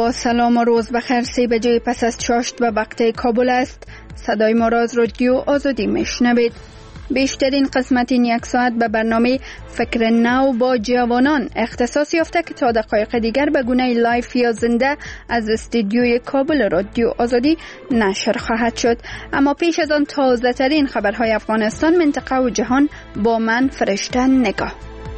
با سلام و روز بخیر. 3 بجه پس از چاشت و وقت کابل است. صدای ما را از رادیو آزادی میشنوید. بیشترین قسمت این یک ساعت به برنامه فکر نو با جوانان اختصاص یافته که تا دقایق دیگر به گونه لایف یا زنده از استودیوی کابل رادیو آزادی نشر خواهد شد. اما پیش از آن تازه ترین خبرهای افغانستان، منطقه و جهان با من فرشته نگاه.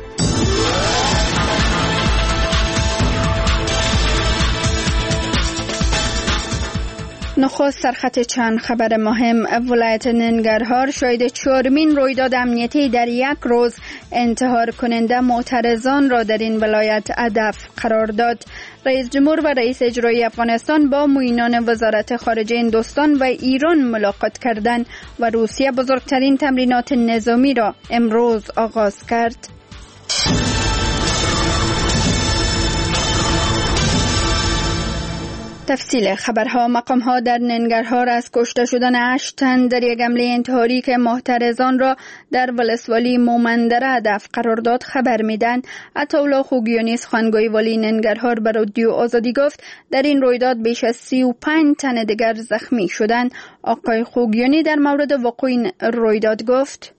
نخست سرخط چند خبر مهم. ولایت ننگرهار شاهد 4مین رویداد امنیتی در یک روز. انتحار کننده معترضان را در این ولایت هدف قرار داد. رئیس جمهور و رئیس اجرایی افغانستان با معینان وزارت خارجه هندوستان و ایران ملاقات کردند و روسیه بزرگترین تمرینات نظامی را امروز آغاز کرد. تفصیل خبرها. مقام‌ها در ننگرهار از کشته شدن 8 تن در یک حمله انتحاری که محترضان را در ولسوالی مومندره هدف قرار داد خبر میدن. عطاالله خوگیانی سخنگوی والی ننگرهار به رادیو آزادی گفت در این رویداد بیش از 35 تن دیگر زخمی شدند. آقای خوگیانی در مورد وقوع این رویداد گفت: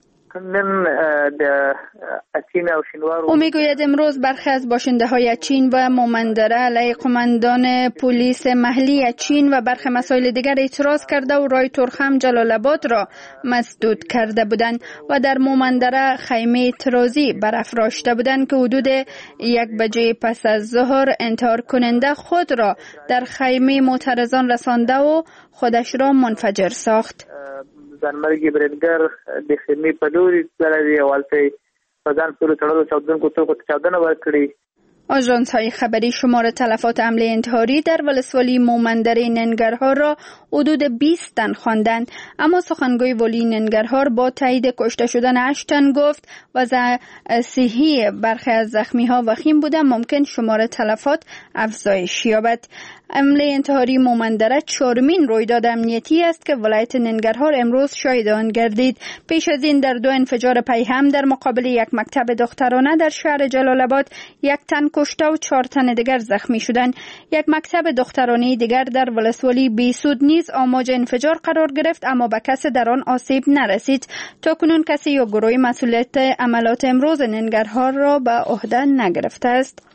او میگوید امروز برخی از باشنده های چین و مومندره علیه قماندان پلیس محلی چین و برخی مسائل دیگر اعتراض کرده و رای ترخم جلال آباد را مسدود کرده بودند و در مومندره خیمه اعتراضی برافراشته بودند که حدود 1 بجه پس از ظهر انتحار کننده خود را در خیمه معترضان رسانده و خودش را منفجر ساخت. ځانمرګي برېدګر د خیمې په لوري تللی او هلته یې په ځان پورې تړلو چاودونکو توکو ته چاودنه ورکړې. آژانس‌های خبری شمار تلفات حمله انتحاری در ولسوالی مومندره ننگرهار را حدود 20 تن خواندند، اما سخنگوی والی ننگرهار با تایید کشته شدن 8 تن گفت وضع صحی برخی از زخمی‌ها وخیم بوده، ممکن شمار تلفات افزایش یابد. حمله انتحاری مومندره 4مین رویداد امنیتی است که ولایت ننگرهار امروز شاهد آن گردید. پیش از این در 2 انفجار پیهم در مقابل یک مکتب دخترانه در شهر جلال آباد 1 تن کشته و 4 تن دیگر زخمی شدند. یک مکتب دخترانه دیگر در ولسوالی بیسود نیز آماج انفجار قرار گرفت، اما به کسی در آن آسیب نرسید. تاکنون کسی یا گروهی مسئولیت عملات امروز ننگرهار را به عهده نگرفته است.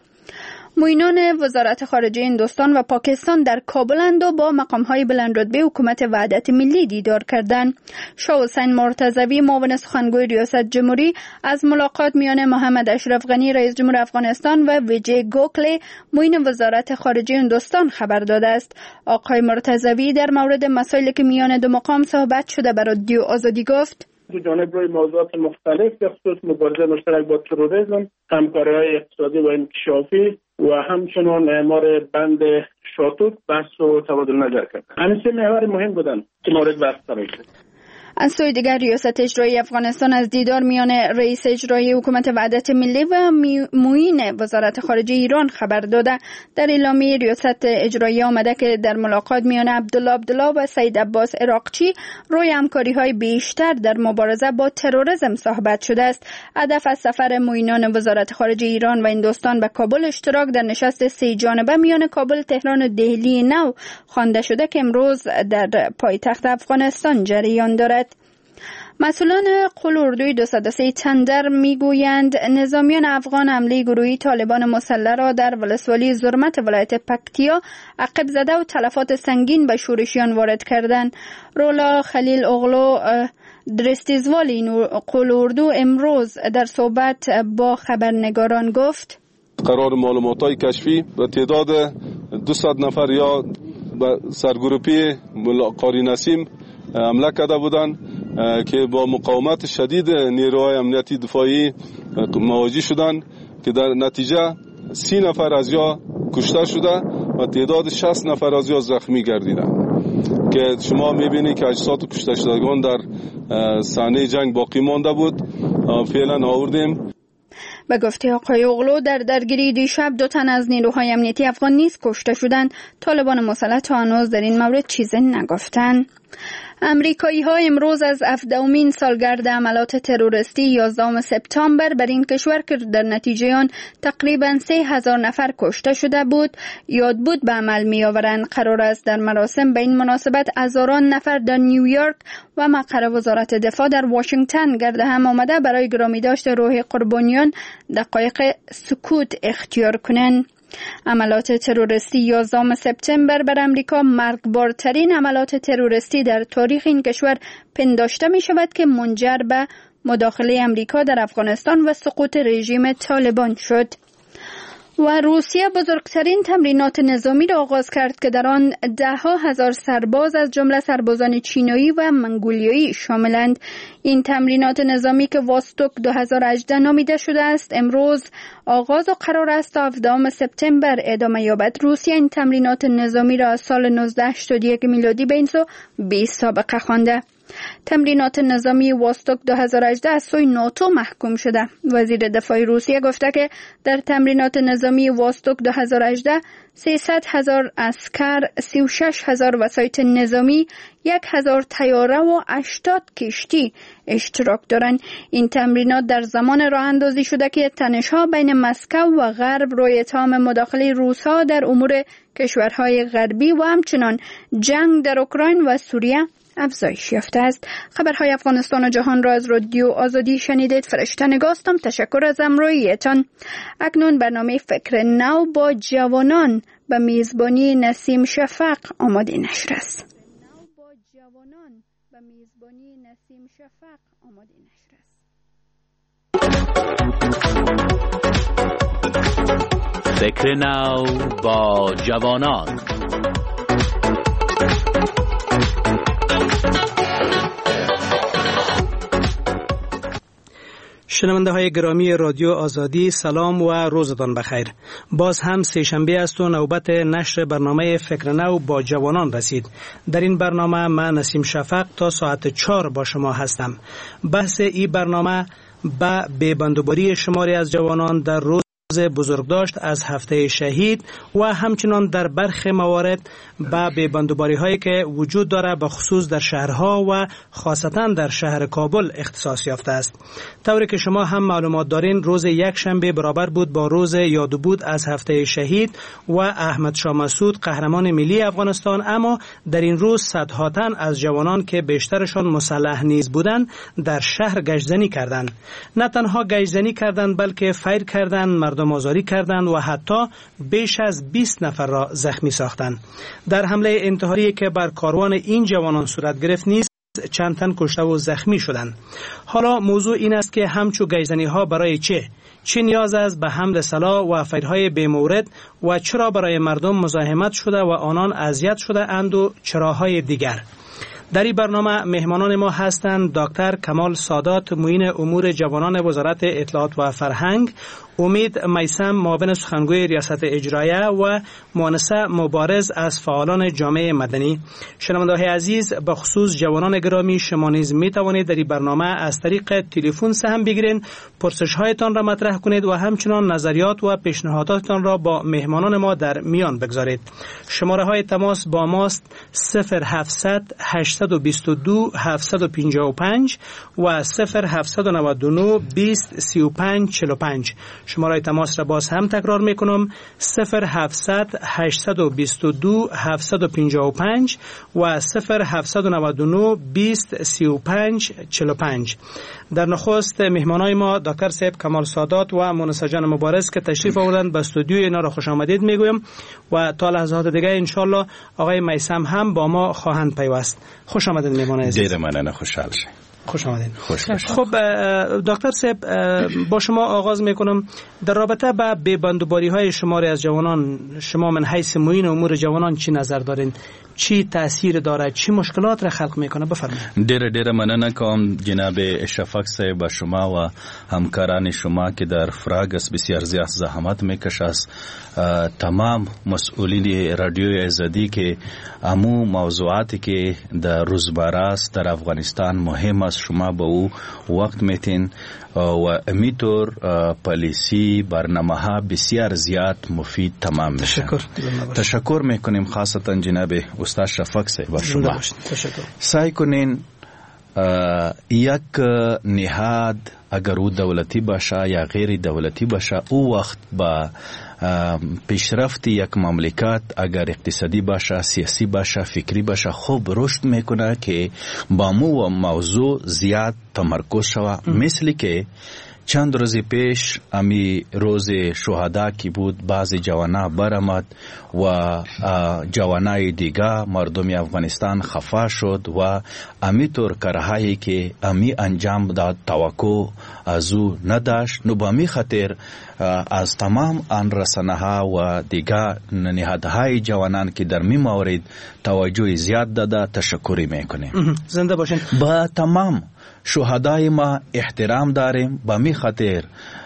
معینان وزارت خارجه هندوستان و پاکستان در کابلند و با مقام‌های بلندرتبه حکومت وحدت ملی دیدار کردند. شاه حسین مرتضوی معاون سخنگوی ریاست جمهوری از ملاقات میان محمد اشرف غنی رئیس جمهور افغانستان و ویجی گوکله معین وزارت خارجه هندوستان خبر داده است. آقای مرتضوی در مورد مسائلی که میان دو مقام صحبت شده به رادیو آزادی گفت: دو جانب روی موضوعات مختلف به خصوص مبارزه مشترک با تروریسم، همکاری‌های اقتصادی و انکشافی و همچنین اعمار بند شاتوت بحث و تبادل نظر کرد. همین 3 محور مهم بودند که مورد بحث قرار گرفت. از سوی دیگر ریاست اجرایی افغانستان از دیدار میان رئیس اجرایی حکومت وحدت ملی و معین وزارت خارجه ایران خبر داده. در اعلامیه ریاست اجرایی آمده که در ملاقات میان عبدالله و سید عباس عراقچی روی همکاری‌های بیشتر در مبارزه با تروریسم صحبت شده است. هدف از سفر معینان وزارت خارجه ایران و هندوستان به کابل اشتراک در نشست 3 جانبه میان کابل، تهران و دهلی نو خوانده شده که امروز در پایتخت افغانستان جریان دارد. مسئولان قول اردوی 203 تندر میگویند نظامیان افغان حمله گروهی طالبان مسلح را در ولسوالی زرمت ولایت پکتیا عقب زده و تلفات سنگین به شورشیان وارد کردند. رولا خلیل اغلو درستیزوالی قول اردو امروز در صحبت با خبرنگاران گفت: قرار معلومات‌های کشفی و تعداد 200 نفر یا به سرگروپی قاری نسیم حمله کرده بودند که با مقاومت شدید نیروهای امنیتی دفاعی مواجه شدند که در نتیجه 30 نفر از یا کشته شده و تعداد 60 نفر از یا زخمی گردیدند که شما میبینید که اجساد کشته شدگان در صحنه جنگ باقی مانده بود. فعلا آوردیم. به گفته آقای اغلو در درگیری دیشب 2 تن از نیروهای امنیتی افغان نیز کشته شدند. طالبان مسلح تا هنوز در این مورد چیزی نگفتند. امریکایی‌ها امروز از 17مین سالگرد عملیات تروریستی 11 سپتامبر بر این کشور که در نتیجه آن تقریباً 3000 نفر کشته شده بود یاد بود به عمل می‌آورند. قرار است در مراسم به این مناسبت هزاران نفر در نیویورک و مقر وزارت دفاع در واشنگتن گرد هم آمده برای گرامی داشت روح قربانیان دقایق سکوت اختیار کنند. عملیات تروریستی 11 سپتامبر بر امریکا مرگبارترین عملیات تروریستی در تاریخ این کشور پنداشته می شود که منجر به مداخله امریکا در افغانستان و سقوط رژیم طالبان شد. و روسیه بزرگترین تمرینات نظامی را آغاز کرد که در آن 10,000 سرباز از جمله سربازان چینایی و منگولیایی شاملند. این تمرینات نظامی که واستوک 2018 نامیده شده است امروز آغاز و قرار است تا 17 سپتامبر ادامه یابد. روسیه این تمرینات نظامی را از سال 1981 میلادی به این سو 20 سابقه خوانده. تمرینات نظامی واستوک 2018 از سوی ناتو محکوم شده. وزیر دفاع روسیه گفته که در تمرینات نظامی واستوک 2018 300,000 عسکر، 36,000 وسایط نظامی، 1,000 طیاره و 80 کشتی اشتراک دارند. این تمرینات در زمان راه اندازی شده که تنش‌ها بین مسکو و غرب روی اتهام مداخله روس‌ها در امور کشورهای غربی و همچنان جنگ در اوکراین و سوریه افزایش یافته است. خبرهای افغانستان و جهان را از رادیو آزادی شنیدید. فرشته نگاستم. تشکر از همراهیتان. اکنون برنامه فکر نو با جوانان به میزبانی نسیم شفق آماده نشر است. فکر نو با جوانان. شنونده های گرامی رادیو آزادی، سلام و روزتان بخیر. باز هم سه شنبه است و نوبت نشر برنامه فکر نو با جوانان رسید. در این برنامه من نسیم شفق تا ساعت 4 با شما هستم. بحث این برنامه به بی‌بندوباری شماری از جوانان در روز بزرگداشت از هفته شهید و همچنان در برخی موارد به بی‌بندوباری هایی که وجود داره به خصوص در شهرها و خاصتا در شهر کابل اختصاص یافته است. طوری که شما هم معلومات دارین روز یک شنبه برابر بود با روز یاد بود از هفته شهید و احمد شاه مسعود قهرمان ملی افغانستان، اما در این روز صدها تن از جوانان که بیشترشان مسلح نیز بودند در شهر گشتزنی کردند. نه تنها گشتزنی کردند بلکه فیر کردند، مردم آزاری کردند و حتی بیش از 20 نفر را زخمی ساختند. در حمله انتحاری که بر کاروان این جوانان صورت گرفت نیز چند تن کشته و زخمی شدند. حالا موضوع این است که همچو گشتزنی ها برای چه نیاز است به حمل سلاح و فیرهای بی‌مورد و چرا برای مردم مزاحمت شده و آنان اذیت شده اند و چراهای دیگر. در این برنامه مهمانان ما هستند دکتر کمال سادات، معین امور جوانان وزارت اطلاعات و فرهنگ، امید میثم، معاون سخنگوی ریاست اجراییه و مؤنسه مبارز از فعالان جامعه مدنی. شنونده‌های عزیز، به خصوص جوانان گرامی، شما نیز می توانید در این برنامه از طریق تلفن سهم بگیرید، پرسش‌هایتان را مطرح کنید و همچنان نظریات و پیشنهاداتتان را با مهمانان ما در میان بگذارید. شماره‌های تماس با ماست 0700 822 755 و 0799 20 35 45. شماره تماس را باز هم تکرار میکنم 0700 822 755 و 0799 20 35 45. در نخست مهمانای ما دکتر صاحب کمال سادات و مؤنسه جان مبارز که تشریف آوردند به استودیو، اینا را خوش آمدید میگویم و تا لحظات دیگه انشالله آقای میثم هم با ما خواهند پیوست. خوش آمدید مهمان عزیز. دیر مننه، خوشحال شید. خوش آمدید. خب دکتر صاحب با شما آغاز میکنم. در رابطه با بی‌بندوباری های شماری از جوانان، شما من حیث معین امور جوانان چی نظر دارین؟ چی تاثیر داره؟ چی مشکلات را خلق میکنه؟ بفرمایید. دیر مننه کوم جناب اشفاق صاحب با شما و همکاران شما که در فراگس بسیار زیاد زحمت میکشه، از تمام مسئولین رادیوی آزادی که امو موضوعاتی که در روزمره است در افغانستان مهم است شما به او وقت میتین و امیطور پالیسی برنامه ها بسیار زیاد مفید تمام میشه. تشکر میکنیم خاصتا جناب استاد شفق صاحب و شما. سعی کنین یک نهاد اگر او دولتی باشه یا غیر دولتی باشه او وقت با پیشرفت یک مملکت اگر اقتصادی باشه، سیاسی باشه، فکری باشه خوب رشد میکنه که با موضوع زیاد تمرکز شوه. مثل که چند روز پیش امی روز شهدا کی بود بعضی جوانا برآمد و جوانای دیگه مردم افغانستان خفا شد و امی طور کارهایی که امی انجام داد توقع از او نداشت. نو با می خاطر از تمام آن رسانه ها و دیگه نهادهای جوانان که در می مورد توجه زیاد داده تشکری میکنیم. زنده باشین. با تمام شهدای ما احترام داریم. با می خاطر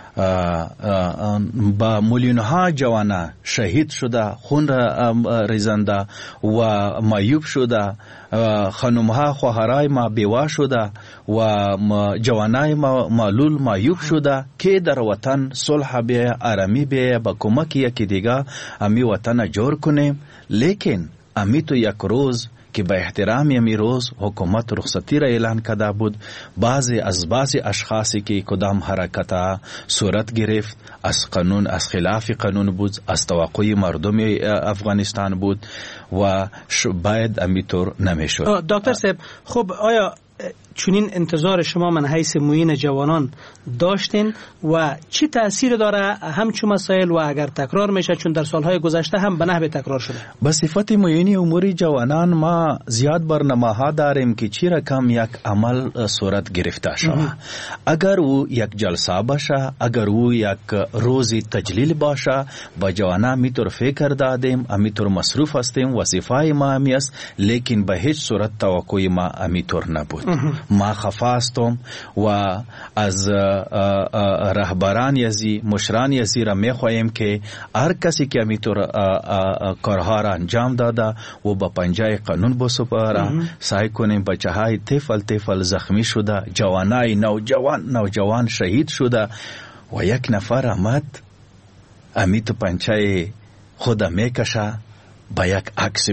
با میلیون‌ها جوانا شهید شده، خون ریزنده و معیوب شده، خانم‌ها خواهرای ما بیوه شده و جوانای ما معلول معیوب شده که در وطن صلح بیه، آرامی بیه، با کمک یکی دیگه امی وطن جور کنیم. لیکن امی تو یک روز که به احترام یمی روز حکومت رخصتی را اعلان کرده بود، بعضی اشخاصی که کدام حرکت صورت گرفت از قانون، از خلاف قانون بود، از توقع مردم افغانستان بود و باید امیطور نمیشد. دکتر صاحب خب آیا چونین انتظار شما من حیث معین جوانان داشتین و چی تأثیر داره همچون مسائل و اگر تکرار میشه چون در سالهای گذشته هم به نحو تکرار شده؟ به صفت معین امور جوانان ما زیاد برنامه ها داریم که چی رقم یک عمل صورت گرفته شود. اگر او یک جلسه باشه، اگر او یک روزی تجلیل باشه، با جوانان میتور فکر دادیم، میتور مصروف هستیم، وظیفه ما همی است، لیکن به هیچ صورت توقع ما میتور نبود. ما خفاستم و از رهبران یزی مشران یزی را میخواهیم که هر کسی که میتور کارها را انجام داده و با پنجه قانون بسپاره. سعی کنیم بچه های طفل زخمی شده، جوانای نوجوان شهید شده و یک نفر آمد امیت پنجه خود میکشه با یک عکس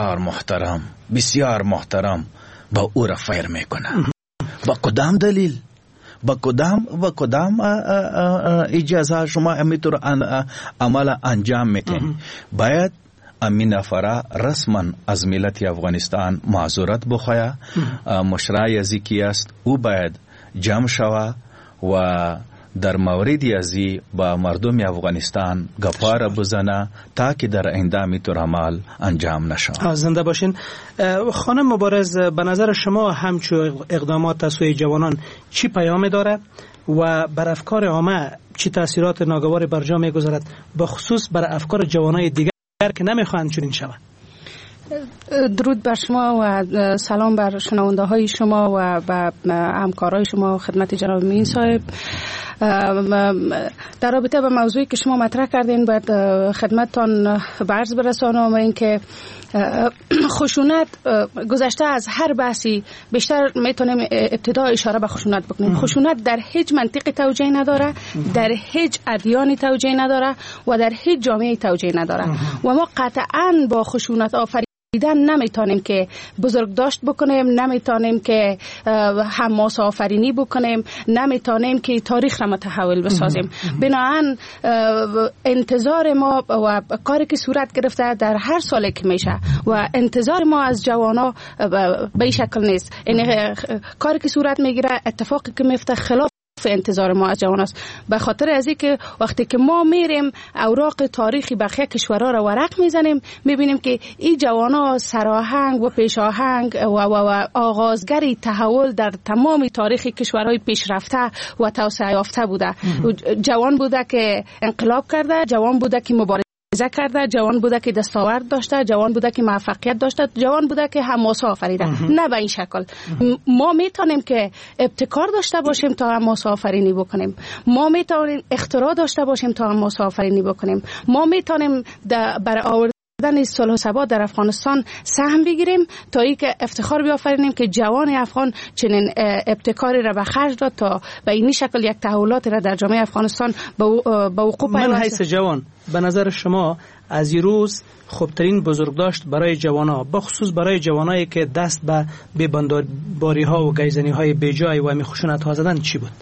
بسیار محترم با او را فیر میکنه. با کدام دلیل؟ با کدام اجازه شما امیتور عمل انجام میتین؟ باید امین نفره رسما از ملت افغانستان معذرت بخواه. مشرع یزی کی است او باید جمع شوه و در موردی ازی با مردم افغانستان گپاره بزنه تا که در آینده میتور عمل انجام نشه. زنده باشین. خانم مبارز به نظر شما همچو اقدامات تسویه جوانان چی پیام داره و بر افکار عامه چی تاثیرات ناگواری بر جا میگذارد، به خصوص بر افکار جوانای دیگر که نمیخوان چنین شود؟ درود بر شما و سلام بر شنونده های شما و به همکارای شما و خدمت جناب معین صاحب. در رابطه با موضوعی که شما مطرح کردین باید خدمتتان به عرض برسانم اینکه خشونت گذشته از هر بحثی بیشتر میتونیم ابتدا اشاره به خشونت بکنیم. خشونت در هیچ منطقی توجیه نداره، در هیچ ادیانی توجیه نداره و در هیچ جامعه توجیه نداره و ما قطعاً با خشونت آفریدن نمیتونیم که بزرگ داشت بکنیم، نمیتونیم که حماس آفرینی بکنیم، نمیتونیم که تاریخ را متحول بسازیم. بنابراین انتظار ما و کاری که صورت گرفته در هر سالی که میشه و انتظار ما از جوانا به این شکل نیست. یعنی کاری که صورت میگیره، اتفاقی که میفته خلاف انتظار ما از جوان است. به خاطر از اینکه وقتی که ما میریم اوراق تاریخی بقیه کشورها را ورق میزنیم میبینیم که این جوانا سراهنگ و پیشاهنگ و آغازگری تحول در تمام تاریخ کشورهای پیشرفته و توسعه یافته بوده. جوان بوده که انقلاب کرده، جوان بوده که مبارزه کرده، جوان بوده که دستاورد داشته، جوان بوده که موفقیت داشته، جوان بوده که حماسه آفریده. نه به این شکل. ما میتونیم که ابتکار داشته باشیم تا حماسه آفرینی بکنیم. ما میتونیم اختراع داشته باشیم تا حماسه آفرینی بکنیم. ما میتونیم برای صلح و ثبات در افغانستان سهم بگیریم تا اینکه افتخار بیافرینیم که جوان افغان چنین ابتکاری را به خرج داد تا به این شکل یک تحولات را در جامعه افغانستان به وقوع من حیث جوان به نظر شما از این روز خوبترین بزرگداشت برای جوانا، بخصوص برای جوانایی که دست به بی‌بندباری ها و گیزنی های بیجای و خشونت ها زدن چی بود؟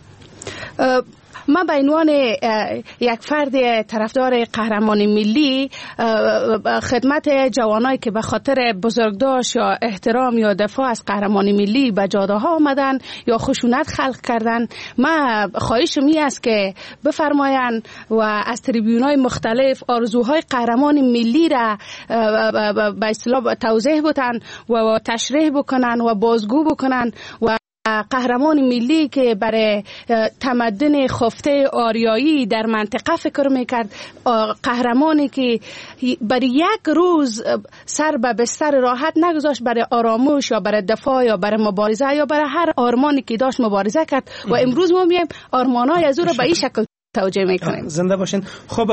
من به عنوان یک فرد طرفدار قهرمانی ملی خدمت جوانایی که به خاطر بزرگداشت یا احترام یا دفاع از قهرمانی ملی به جاده ها آمدن یا خشونت خلق کردن، من خواهشم این است که بفرماین و از تریبیون‌های مختلف آرزوهای قهرمان ملی را به اصطلاح توضیح بدن و تشریح بکنن و بازگو بکنن و قهرمان ملی که برای تمدن خفته آریایی در منطقه فکر میکرد، قهرمانی که برای یک روز سر به بستر راحت نگذاشت برای آرامش یا برای دفاع یا برای مبارزه یا برای هر آرمانی که داشت مبارزه کرد و امروز ما میایم آرمانای از او را به این شکل توجیه میکنیم. زنده باشین. خب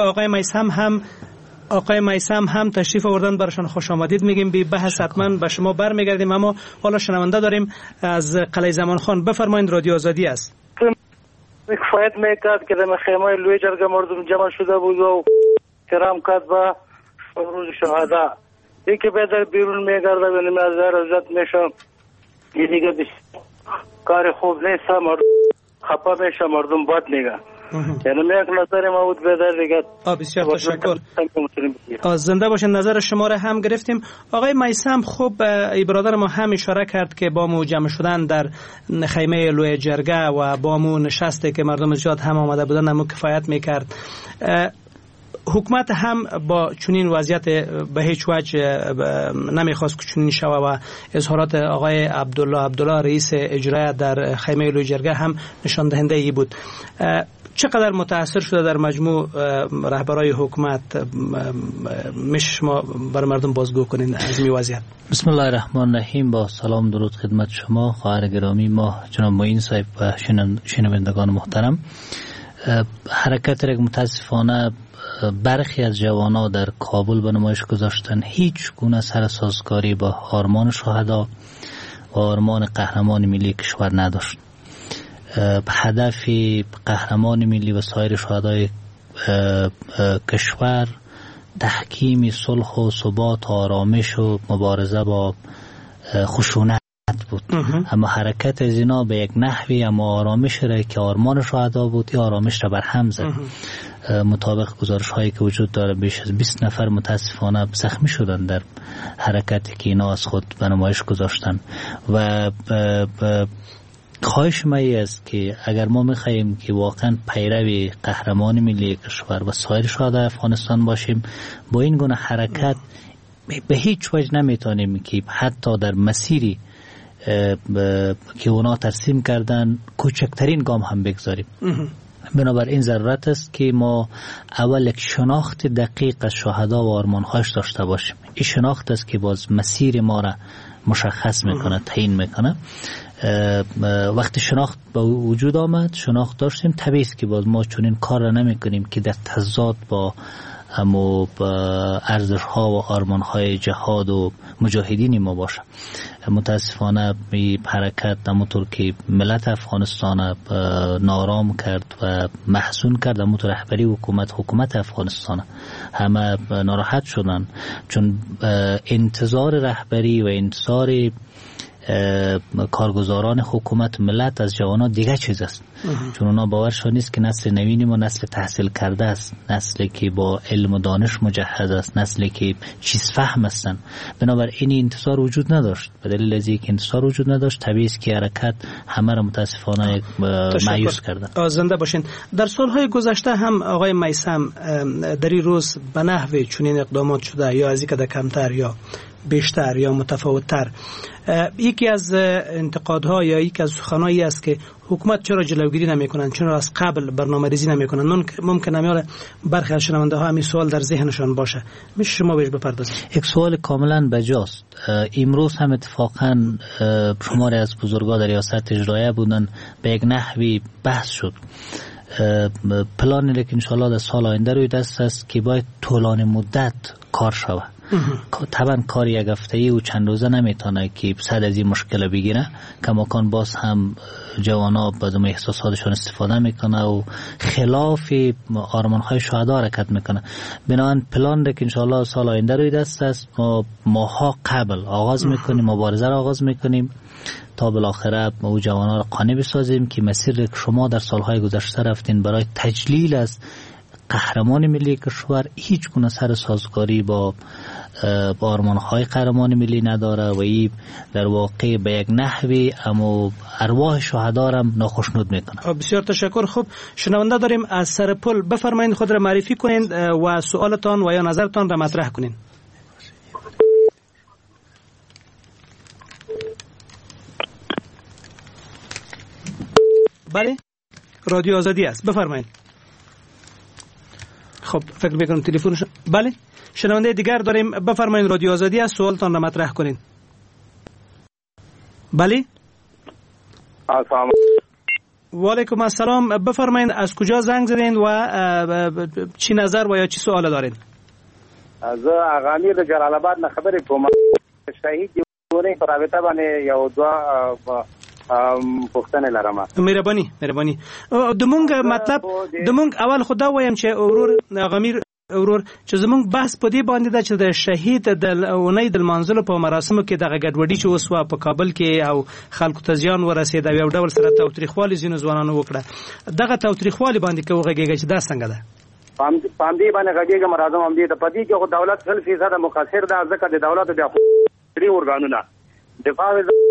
آقای میثم هم تشریف آوردن، براشون خوش آمدید میگیم. بی بحث حتما به شما برمیگردیم، اما حالا شنونده داریم از قلعه زمان خان. بفرمایید، رادیو آزادی است. کفایت میکرد که در خیمه لوی جرگه مردم جمع شده بود و احترام کرد به روز شهدا. یکی به بیرون میگرده و نمازدار عزت میشه، یه دیگه کار خوب نیست، خفا میشه، مردم بد میگه. یعنی یک نظر ما بود بدر دیگه. بسیار تشکر. زنده باشین. نظر شما را هم گرفتیم. آقای میثم، خب ای برادر ما هم اشاره کرد که با مو جمع شدن در خیمه لوی جرگه و با مو نشسته که مردم زیاد هم آمده بودن همو کفایت میکرد. حکومت هم با چنین وضعیت به هیچ وجه نمیخواست که چنین شوه و اظهارات آقای عبدالله رئیس اجرایی در خیمه لوی جرگه هم نشان دهنده ای بود. چقدر متاثر شده در مجموع رهبرای حکومت؟ میشه شما بر مردم بازگو کنین از این وضعیت؟ بسم الله الرحمن الرحیم. با سلام درود خدمت شما خواهر گرامی ما جناب معین صاحب و شنوندگان محترم. حرکت را متاسفانه برخی از جوانا در کابل به نمایش گذاشتن هیچ گونه سرسازگاری با آرمان شهدا و آرمان قهرمان ملی کشور نداشت. هدف قهرمان ملی و سایر شهدای کشور تحکیم صلح و ثبات و آرامش و مبارزه با خشونت بود. اما حرکت از اینا به یک نحوی اما آرامش را که آرمان شهدا بود یا آرامش را برهم زد. مطابق گزارش هایی که وجود داره بیش از 20 نفر متاسفانه زخمی شدن در حرکتی که اینا از خود به نمایش گذاشتن. و خواهش ما است که اگر ما می‌خواهیم که واقعا پیرو قهرمان ملی کشور و سایر شهدای افغانستان باشیم، با این گونه حرکت به هیچ وجه نمیتونیم که حتی در مسیری که اونا ترسیم کردن کوچکترین گام هم بگذاریم. بنابراین ضرورت است که ما اول یک شناخت دقیق از شهدا و آرمان‌هاش داشته باشیم. این شناخت است که باز مسیر ما را مشخص میکنه، تعیین میکنه. وقتی شناخت به وجود آمد، شناخت داشتیم، طبیعی است که باز ما چون این کار را نمی کنیم که در تضاد با ارزش ها و آرمان های جهاد و مجاهدین ما باشه. متاسفانه این حرکت همونطور که ملت افغانستان نارام کرد و محزون کرد، همونطور رهبری حکومت افغانستان همه ناراحت شدن، چون انتظار رهبری و انتظار کارگزاران حکومت ملت از جوانان دیگه چیز است. چون اونا باورشون نیست که نسل نوینی ما نسل تحصیل کرده است، نسلی که با علم و دانش مجهز است، نسلی که چیز فهم هستند. بنابراین این انتظار وجود نداشت. به دلیل از اینکه انتظار وجود نداشت، طبیعی است که حرکت همه را متاسفانه مایوس کرده. زنده باشین. در سالهای گذشته هم آقای میثم در این روز به نحوی چنین اقدامات شده، یا از اینکه در کمتر یا بیشتر یا متفاوت‌تر. یکی از انتقادها یا یکی از سخنانی است که حکومت چرا جلوگیری نمی‌کنند، چرا از قبل برنامه‌ریزی نمی‌کنند. ممکنه میاد برخی از شنونده‌ها همین سوال در ذهنشان باشه. میشه شما بهش بپردازید؟ یک سوال کاملا بجاست. امروز هم اتفاقاً شماری از بزرگان در ریاست اجرایی بودن، به یک نحوی بحث شد. پلانی که انشاءالله در سال آینده روی دست است که باید طولانی مدت کار شود. طبعا کار یک هفته‌ای و چند روزه نمیتونه که صد از این مشکل بگیره. کماکان باز هم جوانا از اون احساساتشون استفاده میکنه و خلاف آرمان‌های شهدا حرکت میکنه. بنابراین پلان ده که انشاءالله سال آینده روی دست است. ما ماها قبل آغاز میکنیم، مبارزه را آغاز میکنیم تا بالاخره او جوانا را قانع بسازیم که مسیر که شما در سالهای گذشته رفتین برای تجلیل از قهرمان ملی کشور هیچ گونه سر سازگاری با آرمان‌های قهرمان ملی نداره و این در واقع به یک نحوی اما ارواح شهدا را ناخشنود میکنه. بسیار تشکر. خب شنونده داریم از سر پل، بفرمایید خود را معرفی کنید و سوالتان و یا نظرتان را مطرح کنید. بله رادیو آزادی است، بفرمایید. خب فکر میکنم تلفنش. بله شنونده دیگر داریم، بفرمایید رادیو آزادی است، سوالتان را مطرح کنید. بله السلام و علیکم السلام، بفرمایید از کجا زنگ زدین و چی نظر و یا چی سوال دارین؟ از اغانی د جلال آباد نه خبرې کوم. شهید دیونه په رابطه باندې یو دوا پوښتنه لرم. مهرباني دمونږ مطلب دمونږ اول خدا وایم چې ورور چې زمونږ بحث په دې باندې ده چې د شهید د اونۍ د منځلو په مراسمو کې دغه ګډوډي چې وسوه په کابل کې او خلکو ته زیان ورسېد او یو ډول سره تاوتریخوالي ځینو ځوانانو وکړه. دغه تاوتریخوالي باندې کې وغږیږي چې دا څنګه ده؟ پام دې باندې غږیږم راځم هم دې ته پدې کې خو دولت 100% مقصر ده، ځکه د دولت د افغاني ورګانونه دفاع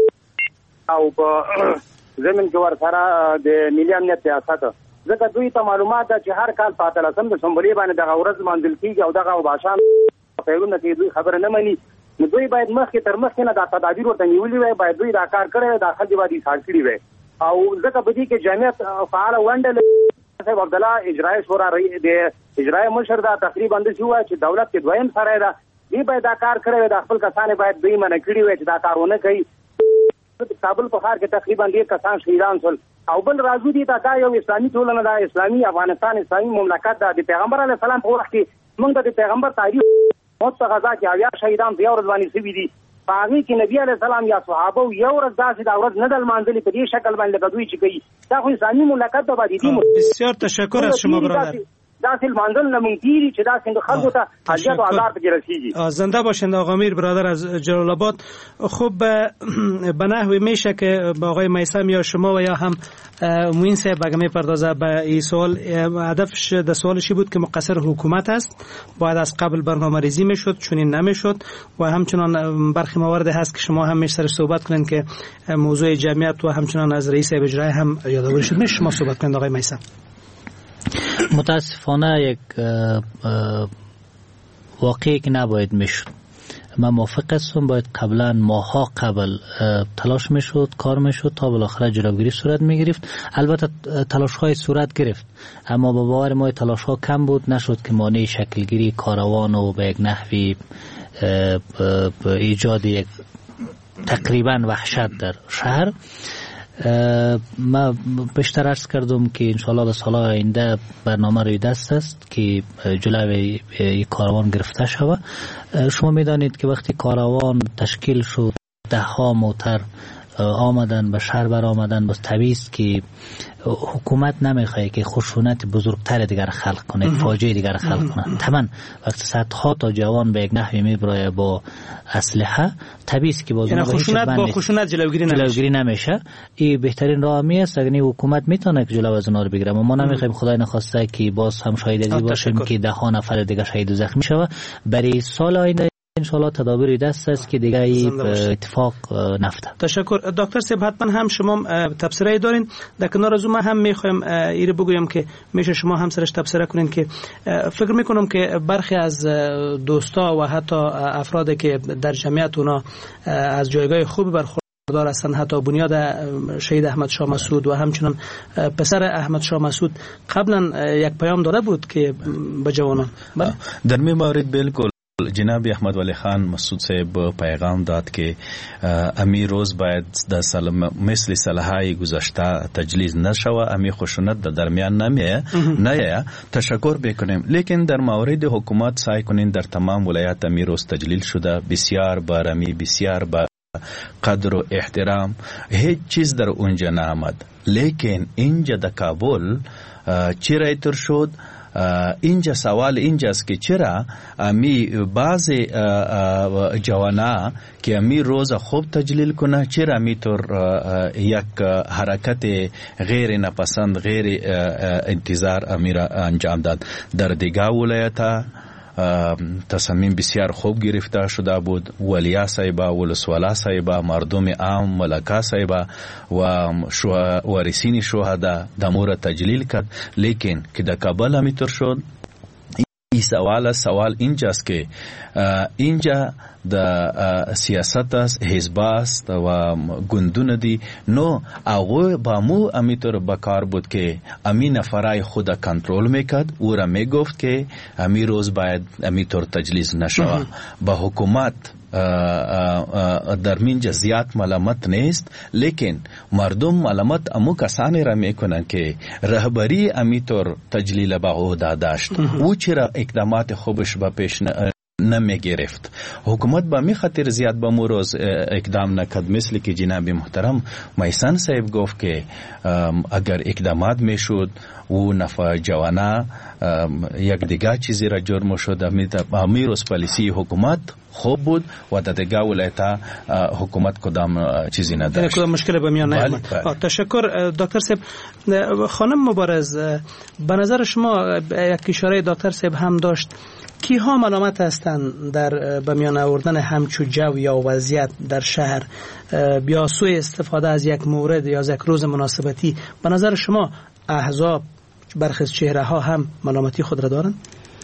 او په زمين کې ورسره د ملي امنیت سیاست، ځکه دوی ته معلومات ده چې هر کال په 13 دسمبر باندې دغه ورځ مانځل کیږي او دغه باشان پیرونه کې دوی خبره نه مني. نو دوی باید مخکې تر مخکې نه دا تدابیر ورته نیولي وي، باید دوی دا کار کړی وي، داخل دی باندې سال کړی وي. او ځکه په دې کې جمعیت فعال ونډه صاحب عبد الله اجرای شورا د اجرای مشر دا تقریبا د شو چې دولت کې دویم سره ده، دی باید دا کار کړی وي، د خپل کسان باید دوی منع کړی وي چې دا کارونه کوي. کابل په ښار کې تقریبا 1 کسان شهیدان شول او بل راځو دي دا یو اسلامي ټولنه ده، اسلامي افغانستان اسلامي مملکت ده. د پیغمبر علیه السلام په وخت کې موږ د پیغمبر تاریخ موت په غزا کې اویا شهیدان په ورځ باندې شوي دي. په هغې کې نبی علیه السلام یا صحابه یو ورځ داسې دا ورځ نه ده لمانځلې په دې شکل باندې لکه دوی چې کوي. دا خو اسلامي مملکت ده باندې دي. بسیار تشکر از شما برادر. داسې لمانځل نه مونږ چې دا څنګه خلکو ته اذیت او آزار پکې رسیږي. زنده باشند آقا میر برادر از جلال آباد. خب به نحوی میشه که با آقای میثم یا شما و یا هم موین صاحب اگه میپردازه به این سوال، هدفش در سوالشی بود که مقصر حکومت است، باید از قبل برنامه ریزی میشد، چنین نمیشد و همچنان برخی موارد هست که شما هم میشه صحبت کنین که موضوع جمعیت و همچنان از رئیس اجرایی هم یادآوری شد. میشه شما صحبت کنین آقای میثم؟ متاسفانه یک واقعی که نباید میشد. من موافق هستم، باید قبلا ماها قبل تلاش میشد، کار میشد تا بالاخره جلوگیری صورت میگرفت. البته تلاش های صورت گرفت، اما با باور ما تلاش ها کم بود، نشد که مانع شکلگیری کاروان و به یک نحوی ایجاد یک تقریبا وحشت در شهر. ما بیشتر عرض کردم که انشاءالله در سالهای آینده برنامه روی دست است که جلوی کاروان گرفته شود. شما میدانید که وقتی کاروان تشکیل شد، 10 موتر آمدن به شهر بر آمدن، بس طبیعی است که حکومت نمیخواد که خشونت بزرگتر دیگر خلق کنه، فاجعه دیگر خلق کنه. طبعا وقتی صدها تا جوان به یک نحوی میبره با اسلحه، طبیعی است که یعنی خشونت با خشونت جلوگیری نمیشه. این بهترین راه است اگر حکومت میتونه که جلو از اونها رو بگیره. ما نمیخوایم خدای نخواسته که باز هم شاهد ازی باشیم که 10 نفر دیگه شهید و زخمی شوه. برای سال آینده انشاءالله تدابیر دست است که دیگه اتفاق نفته. تشکر دکتر صاحب. حتما هم شما تبصره دارین. در کنار از ما هم میخوایم ایره بگویم که میشه شما هم سرش تبصره کنین که فکر میکنم که برخی از دوستا و حتی افرادی که در جمعیت اونا از جایگاه خوبی برخوردار هستند، حتی بنیاد شهید احمد شاه مسعود و همچنان پسر احمد شاه مسعود قبلا یک پیام داده بود که به جوانان در می مورد بالکل جناب احمد ولی خان مسعود صاحب پیغام داد که امی روز باید در مثل سالهای گذشته تجلیل نشوه، امی خشونت در درمیان نمیه. تشکر بکنیم، لیکن در مورد حکومت سعی کنین در تمام ولایات امی روز تجلیل شده، بسیار بارمی، بسیار با قدر و احترام، هیچ چیز در اونجا نامد. لیکن اینجا در کابل چرا ایتر شد؟ اینجا سوال اینجاست که چرا امی بعض جوانا که امی روز خوب تجلیل کنه، چرا امی طور یک حرکت غیر نپسند، غیر انتظار امی را انجام داد. در دیگه ولایت تصمیم بسیار خوب گرفته شده بود، ولیا صاحبا، ولسوالا صاحبا، مردم عام، ملکا صاحبا و وارثین شهدا دمور تجلیل کرد. لیکن که در کابل همینطور شد. این سوال اینجاست که اینجا د سیاست است، حزب است و گوندونه دی، نو هغوی با مو امیطور بکار بود که امی نفرای خود کنترل میکرد، او را میگفت که امی روز باید امیطور تجلیل نشوه. با حکومت در منجا زیاد ملامت نیست، لیکن مردم ملامت امو کسانی را میکنن که رهبری امیطور تجلیل با عهده داشت، او چرا اقدامات خوبش با پیش نمی گرفت. حکومت با می خاطر زیاد با موروز اقدام نکرد، مثل که جناب محترم میسن صاحب گفت که اگر اقدامات می شد و نفع جوانا یک دیگه چیزی را جرم شد، امیروز پالیسی حکومت خوب بود و در دیگه ولایت حکومت کدام چیزی نداشت، کدام مشکل به میان نیامد. تشکر دکتر صاحب. خانم مبارز، به نظر شما یک اشاره دکتر صاحب هم داشت، کیها ملامت هستند در به میان آوردن همچو جو یا وضعیت در شهر یا سوء استفاده از یک مورد یا از یک روز مناسبتی؟ به نظر شما احزاب برخی از چهره ها هم ملامتی خود را دارند؟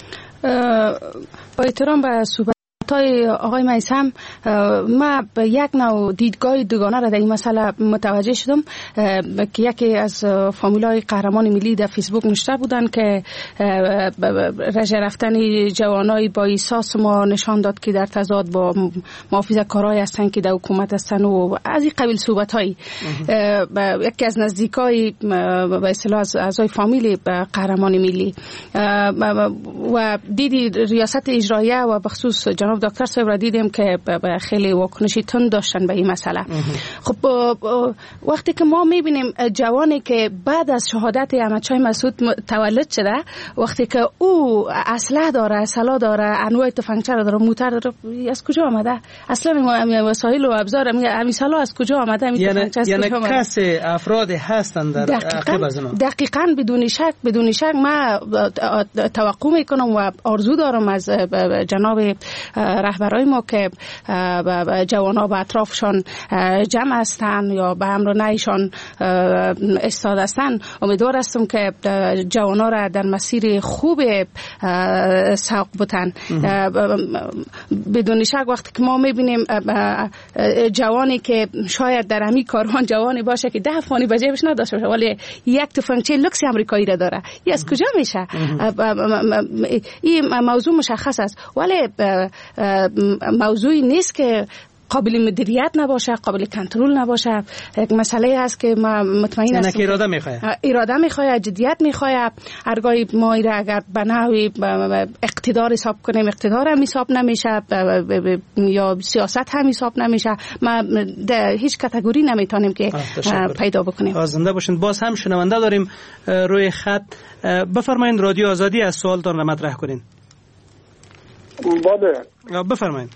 با احترام به صحبت آقای میثم، ما به یک نوع دیدگاه دوگانه را در این مسئله متوجه شدم که یکی از فامیلای قهرمان ملی در فیسبوک نشته بودن که رژه رفتن جوانای با احساس ما نشان داد که در تضاد با محافظه‌کارای هستن که در حکومت هستن و از این قبیل صحبت‌های. یکی از نزدیکای به اصطلاح اعضای فامیل قهرمان ملی و دیدی ریاست اجراییه و بخصوص جناب دکتر صاحب را دیدیم که خیلی واکنشی تند داشتن به این مسئله. خب وقتی که ما میبینیم جوانی که بعد از شهادت احمدشاه مسعود تولد شده، وقتی که او اسلحه داره، سلاح داره، انواع تفنگچه داره، موتر داره، از کجا آمده؟ اصلا وسایل و ابزار همین سلاح از کجا آمده؟ یعنی کس افراد هستند در عقب از اینا؟ دقیقاً بدون شک ما توقع میکنم و آرزو دارم از جناب رهبرای ما که جوانا به اطرافشان جمع هستند یا به امر نهیشان استاد هستند، امیدوار هستم که جوانا را در مسیر خوب سوق بتن. بدون شک وقتی که ما میبینیم جوانی که شاید در همین کاروان جوانی باشه که 10 افغانی به جیبش نداشته باشه ولی یک تفنگچه لوکس امریکایی را داره، این از کجا میشه؟ این موضوع مشخص است ولی موضوعی نیست که قابل مدیریت نباشه، قابل کنترل نباشه. یک مسئله هست که ما مطمئن هستم که اراده میخواد، جدیت میخواد. هرگاهی ما ایره اگر به نحوی اقتدار حساب کنیم، اقتدار هم حساب نمیشه یا سیاست هم حساب نمیشه. ما در هیچ کاتگوری نمیتونیم که پیدا بکنیم. زنده باشین. باز هم شنونده داریم روی خط. بفرمایید رادیو آزادی، از سوالتان را مطرح کنین. بله بفرمایید.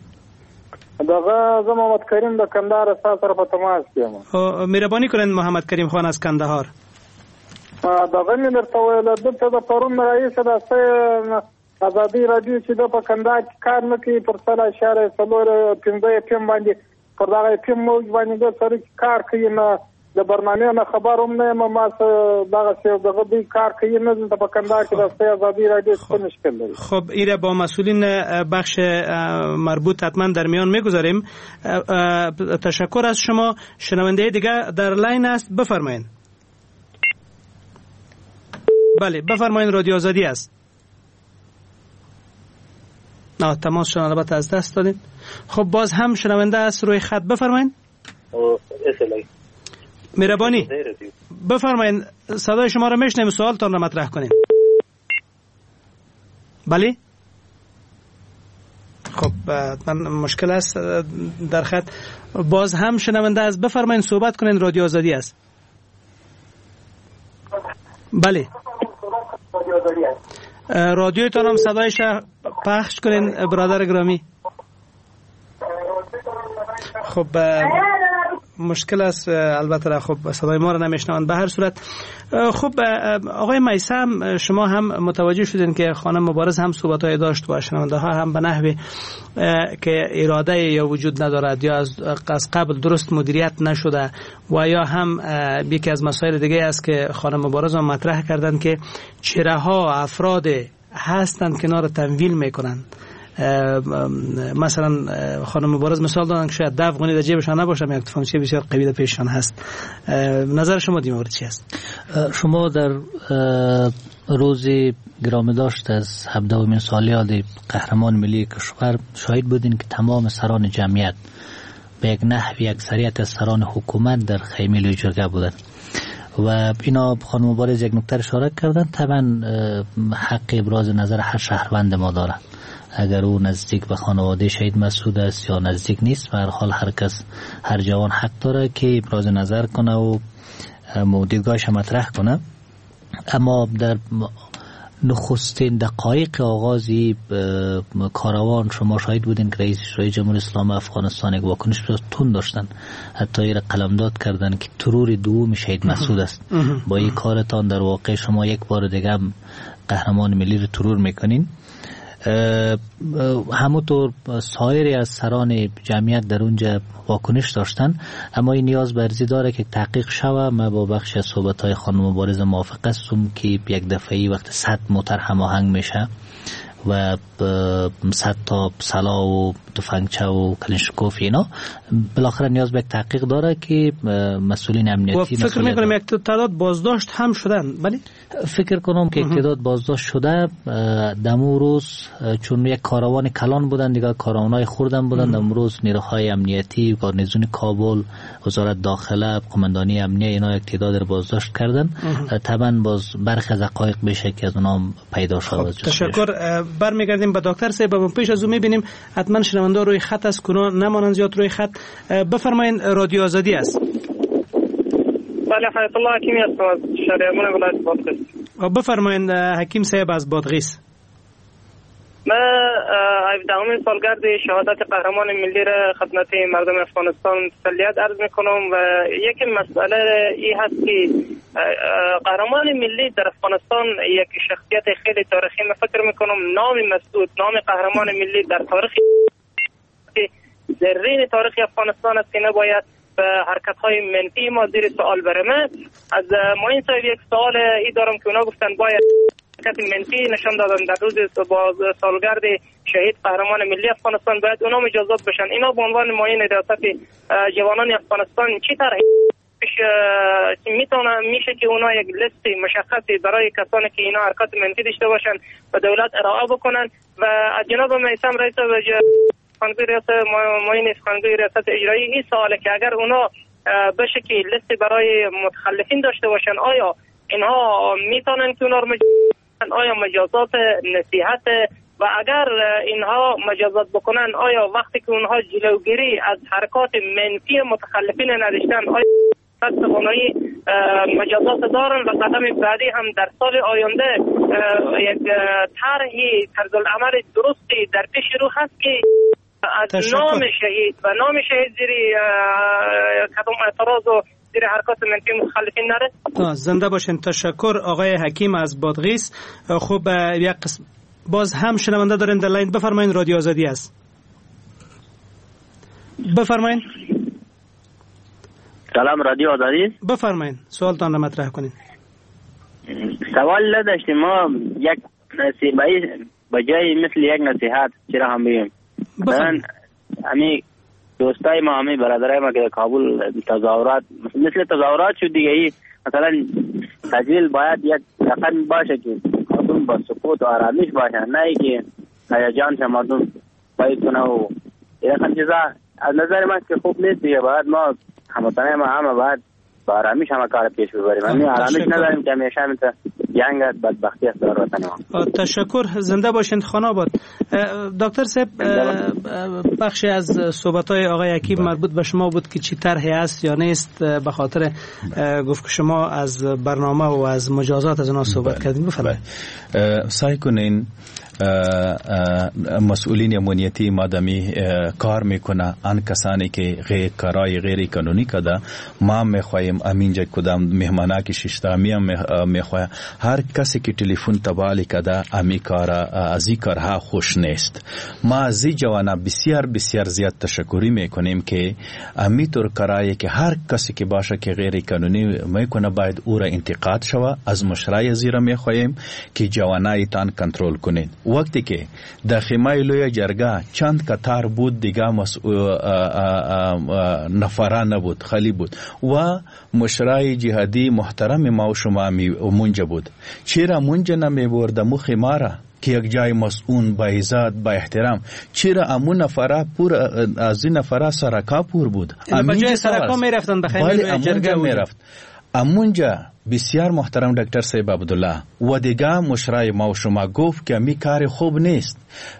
دغه محمد کریم د کندهار سره په تماس یم. مهرباني کړئ محمد کریم خان از کندهار. دغه مې درته ویل دلته د پرون رئیس د ازادي رادیو چې د په کندهار کې کار نه کوي پر 3.4 FM باندې پر دغه FM موج باندې د سره کار کوي نه د برنامه نه خبروم نه ما دغه څه دغه دوی کار کوي نه د په کندهار کې د ازادي رادیو څخه مشکل لري. خب ایره با مسئولین بخش مربوط حتما در میان میگذاریم. تشکر از شما. شنونده دیگه در لاین است، بفرمایید. بله بفرمایید، رادیو آزادی است. نه تماس شما البته از دست دادیم. خب باز هم شنونده است روی خط، بفرمایید. مهربانی بفرمایید، صدای شما را میشنویم، سوالتان را مطرح کنین. بله خب من مشکل است در خط. باز هم شنونده است، بفرمایید صحبت کنین، رادیو آزادی است. بله رادیوتان هم صدایش پخش کنین برادر گرامی. خب مشکل است البته، خب صدای ما رو نمیشنوند. به هر صورت خب آقای میثم، شما هم متوجه شدین که خانم مبارز هم صحبت‌های داشت و شنونده ها هم به نحوی که اراده یا وجود ندارد یا از قبل درست مدیریت نشده و یا هم یکی از مسائل دیگه است که خانم مبارز هم مطرح کردن که چهره ها افراد هستند که اینا رو تمویل میکنند. مثلا خانم مبارز مثال دادن که شاید 10 افغانی در جیبشان نباشه، یک تفنگچی بسیار قوی در پیششان هست. نظر شما در این مورد چی است؟ شما در روز گرامی داشت از 17مین سالیاد قهرمان ملی کشور شاهد بودین که تمام سران جمعیت به یک نحوی اکثریت از سران حکومت در خیمه لوی جرگه بودند و اینا خانم مبارز یک نکته اشاره کردن. طبعا حق ابراز نظر هر شهروند ما داره، اگر او نزدیک به خانواده شهید مسعود است یا نزدیک نیست، به هر حال هر کس، هر جوان حق داره که ابراز نظر کنه و دیدگاهش مطرح کنه. اما در نخستین دقایق آغازی کاروان شما شاهد بودین که رئیس جمهوری اسلامی افغانستان یک واکنش تند داشتن، حتی این قلمداد کردن که ترور دوم شهید مسعود است. با این کارتان در واقع شما یک بار دیگه قهرمان ملی رو ترور میکنین. همونطور سایر از سران جمعیت در اونجا واکنش داشتن، اما این نیاز برزی داره که تحقیق شوه. من با بخش از صحبت‌های خانم مبارز موافق هستم که یک دفعی وقت 100 موتر هماهنگ میشه و 100 تا سلاح و تفنگچه و کلینشکوف اینا، بالاخره نیاز به یک تحقیق داره که مسئولین امنیتی فکر میکنم یک تعداد بازداشت هم شدن. بله فکر کنم که یک تعداد بازداشت شده. دمو روز چون یک کاروان کلان بودن دیگه، کاروانای خوردن بودن، امروز نیروهای امنیتی، گارنیزون کابل، وزارت داخله، قماندانی امنیه اینا یک تعداد رو بازداشت کردن. طبعا باز برخی از حقایق بشه که از اونها پیدا شد. تشکر. برمیگردیم به دکتر صاحب. پیش از اون میبینیم حتما شنونده روی خط است، کنا نمانند زیاد روی خط. بفرمایید، رادیو آزادی است. بله حیات الله حکیمی هستم از شهریاران ولایت بادغیس. بفرمایید حکیم صاحب از بادغیس. من 17مین سالگرد شهادت قهرمان ملی را خدمت مردم افغانستان تسلیت عرض میکنم و یک مسئله ای هست که قهرمان ملی در افغانستان یک شخصیت خیلی تاریخی. من فکر میکنم نام مسعود، نام قهرمان ملی در تاریخ زرین تاریخ افغانستان است که نباید به حرکت‌های منفی ما زیر سوال برمه. از معین صاحب یک سوال ای دارم که اونا گفتن باید حرکت منفی نشان دادن در روز سالگرد شهید قهرمان ملی افغانستان، باید اونا مجازات بشن. اینا به عنوان معین ریاست جوانان افغانستان چی طرحی میشه که اونا یک لیست مشخصی برای کسانی که اینا حرکت منفی داشته باشن به دولت ارائه بکنن و از جناب میثم رئیس خانگوی ریاست اجرایی این سواله که اگر اونا بشه که لیست برای متخلفین داشته باشن، آیا اینها میتونن که اونا رو آیا مجازات نصیحت و اگر اینها مجازات بکنن، آیا وقتی که اونها جلوگیری از حرکات منفی متخلفین نداشتن، آیا قانونی مجازات دارن و قدم بعدی هم در سال آینده یک طرحی طرزالعمل درستی در پیش رو هست که از نام شهید و نام شهید زیر کدام اعتراض و زیر حرکات منفی مخالفین نره. زنده باشین. تشکر آقای حکیم از بادغیس. خب یک باز هم شنونده دارین در لاین. بفرمایید، رادیو آزادی است. بفرمایید. سلام، رادیو آزادی. بفرمایید سوالتان را مطرح کنید. سوال نداشتیم، ما یک نصیحت بجای مثل یک نصیحت چرا هم بگیم. مثلا همی دوستای ما، همی برادرای ما که کابل تظاهرات مثل تظاهرات شد دیگه، ای مثلا تجلیل باید یک رقم باشه که مردم با سکوت و آرامیش باشن، نه که هیجان مردم باید کنه و این رقم چیزا از نظر من که خوب نیست دیگه. باید ما هموطنه ما همه باید با آرامیش همه کار پیش ببریم. همین آرامیش نداریم که همیشه همینطور جنگ بدبختی است در وطن ما. تشکر. زنده باشین. خانه آباد. دکتر صاحب، بخشی از صحبت‌های آقای حکیم مربوط به شما بود که چی طرحی است یا نیست، به خاطر گفت که شما از برنامه و از مجازات از اونها صحبت کردین. بفرمایید. سعی کنین مسئولین امنیتی مادامی کار میکنه آن کسانی که کارای غیر قانونی کده، ما میخوایم امینجا کدام مهمانه که ششتامی میخوایم هر کسی که تلفن تبالی کده امی کارا از این کارها خوش نیست. ما از این جوانا بسیار بسیار زیاد تشکری میکنیم که امی طور کارایی که هر کسی که باشه که غیر قانونی میکنه باید او را انتقاد شوه. از مشرای زیرا میخوایم که جوانای تان کنترل کنین. وقتی که در خیمه لوی جرگه چند کتار بود دیگه نفره نبود، خالی بود و مشرای جهادی محترم ما و شما منجا بود. چرا منجا نمی بردمو خیمه را که یک جای مسئول با عزت با احترام؟ چرا امون نفره پور از این نفره سرکا پور بود؟ امونجا سرکا می رفتن به خیمه لوی جرگه می رفت. امونجا بسیار محترم دکتر صاحب عبدالله و دیگه مشرای ما و شما گفت که می کار خوب نیست،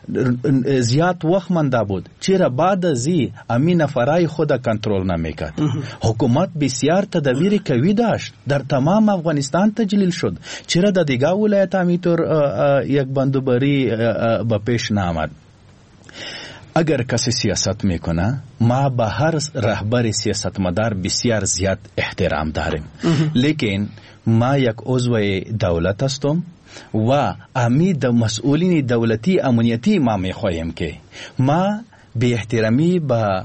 زیاد وقت منده بود. چرا بعد از امی نفرای خود کنترل نمیکرد؟ حکومت بسیار تدبیر قوی داشت، در تمام افغانستان تجلیل شد. چرا در دیگه ولایت امیطور یک بندوبری به پیش نامد؟ اگر کسی سیاست میکنه ما به هر رهبر سیاستمدار بسیار زیاد احترام داریم، لیکن ما یک عضو دولت هستم و امی مسئولین دولتی امنیتی ما میخواهیم که ما به احترامی به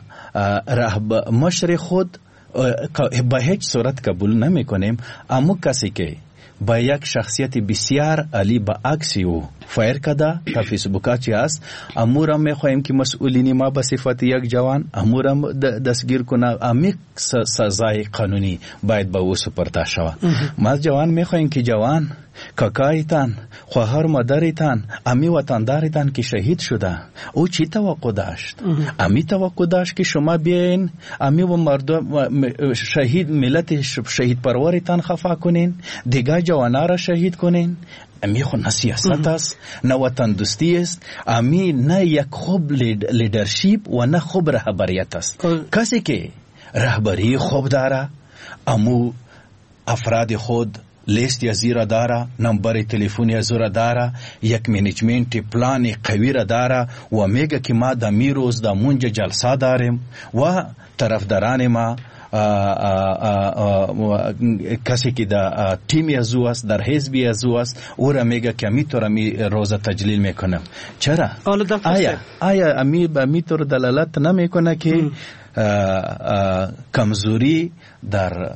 مشر خود به هیچ صورت قبول نمی کنیم. اما کسی که با یک شخصیت بسیار عالی با عکسی او فایر کده تا فیسبوکا چی است، امورم میخواهیم که مسئولین ما به صفت یک جوان امورم دستگیر کنه. امی سزای قانونی باید به او سپرده شود. ما جوان میخواهیم که جوان کاکایتان، خواهر مادرتان، امی وطندارتان که شهید شده او چی توقع داشت؟ امی توقع داشت که شما بیاین امی و مردم شهید ملت شهید پرورتان خفا کنین، دیگه جوانا را شهید کنین. امی خود نه سیاست است، نه وطن دوستی است، امی نه یک خوب لیدرشپ و نه خوب رهبریت است. کسی که رهبری خوب داره، امو افراد خود لیست یزیره داره، نمبر تلفن یزیره داره، یک منیجمنت پلان قوی را داره و میگه که ما در میروز در منجا جلسه داریم و طرفداران ما کسی که در تیم یزو است، در حزب یزو است، او را میگه که میتونم روز تجلیل میکنم. چرا؟ آیا میتور دلالت نمیکنه که کمزوری در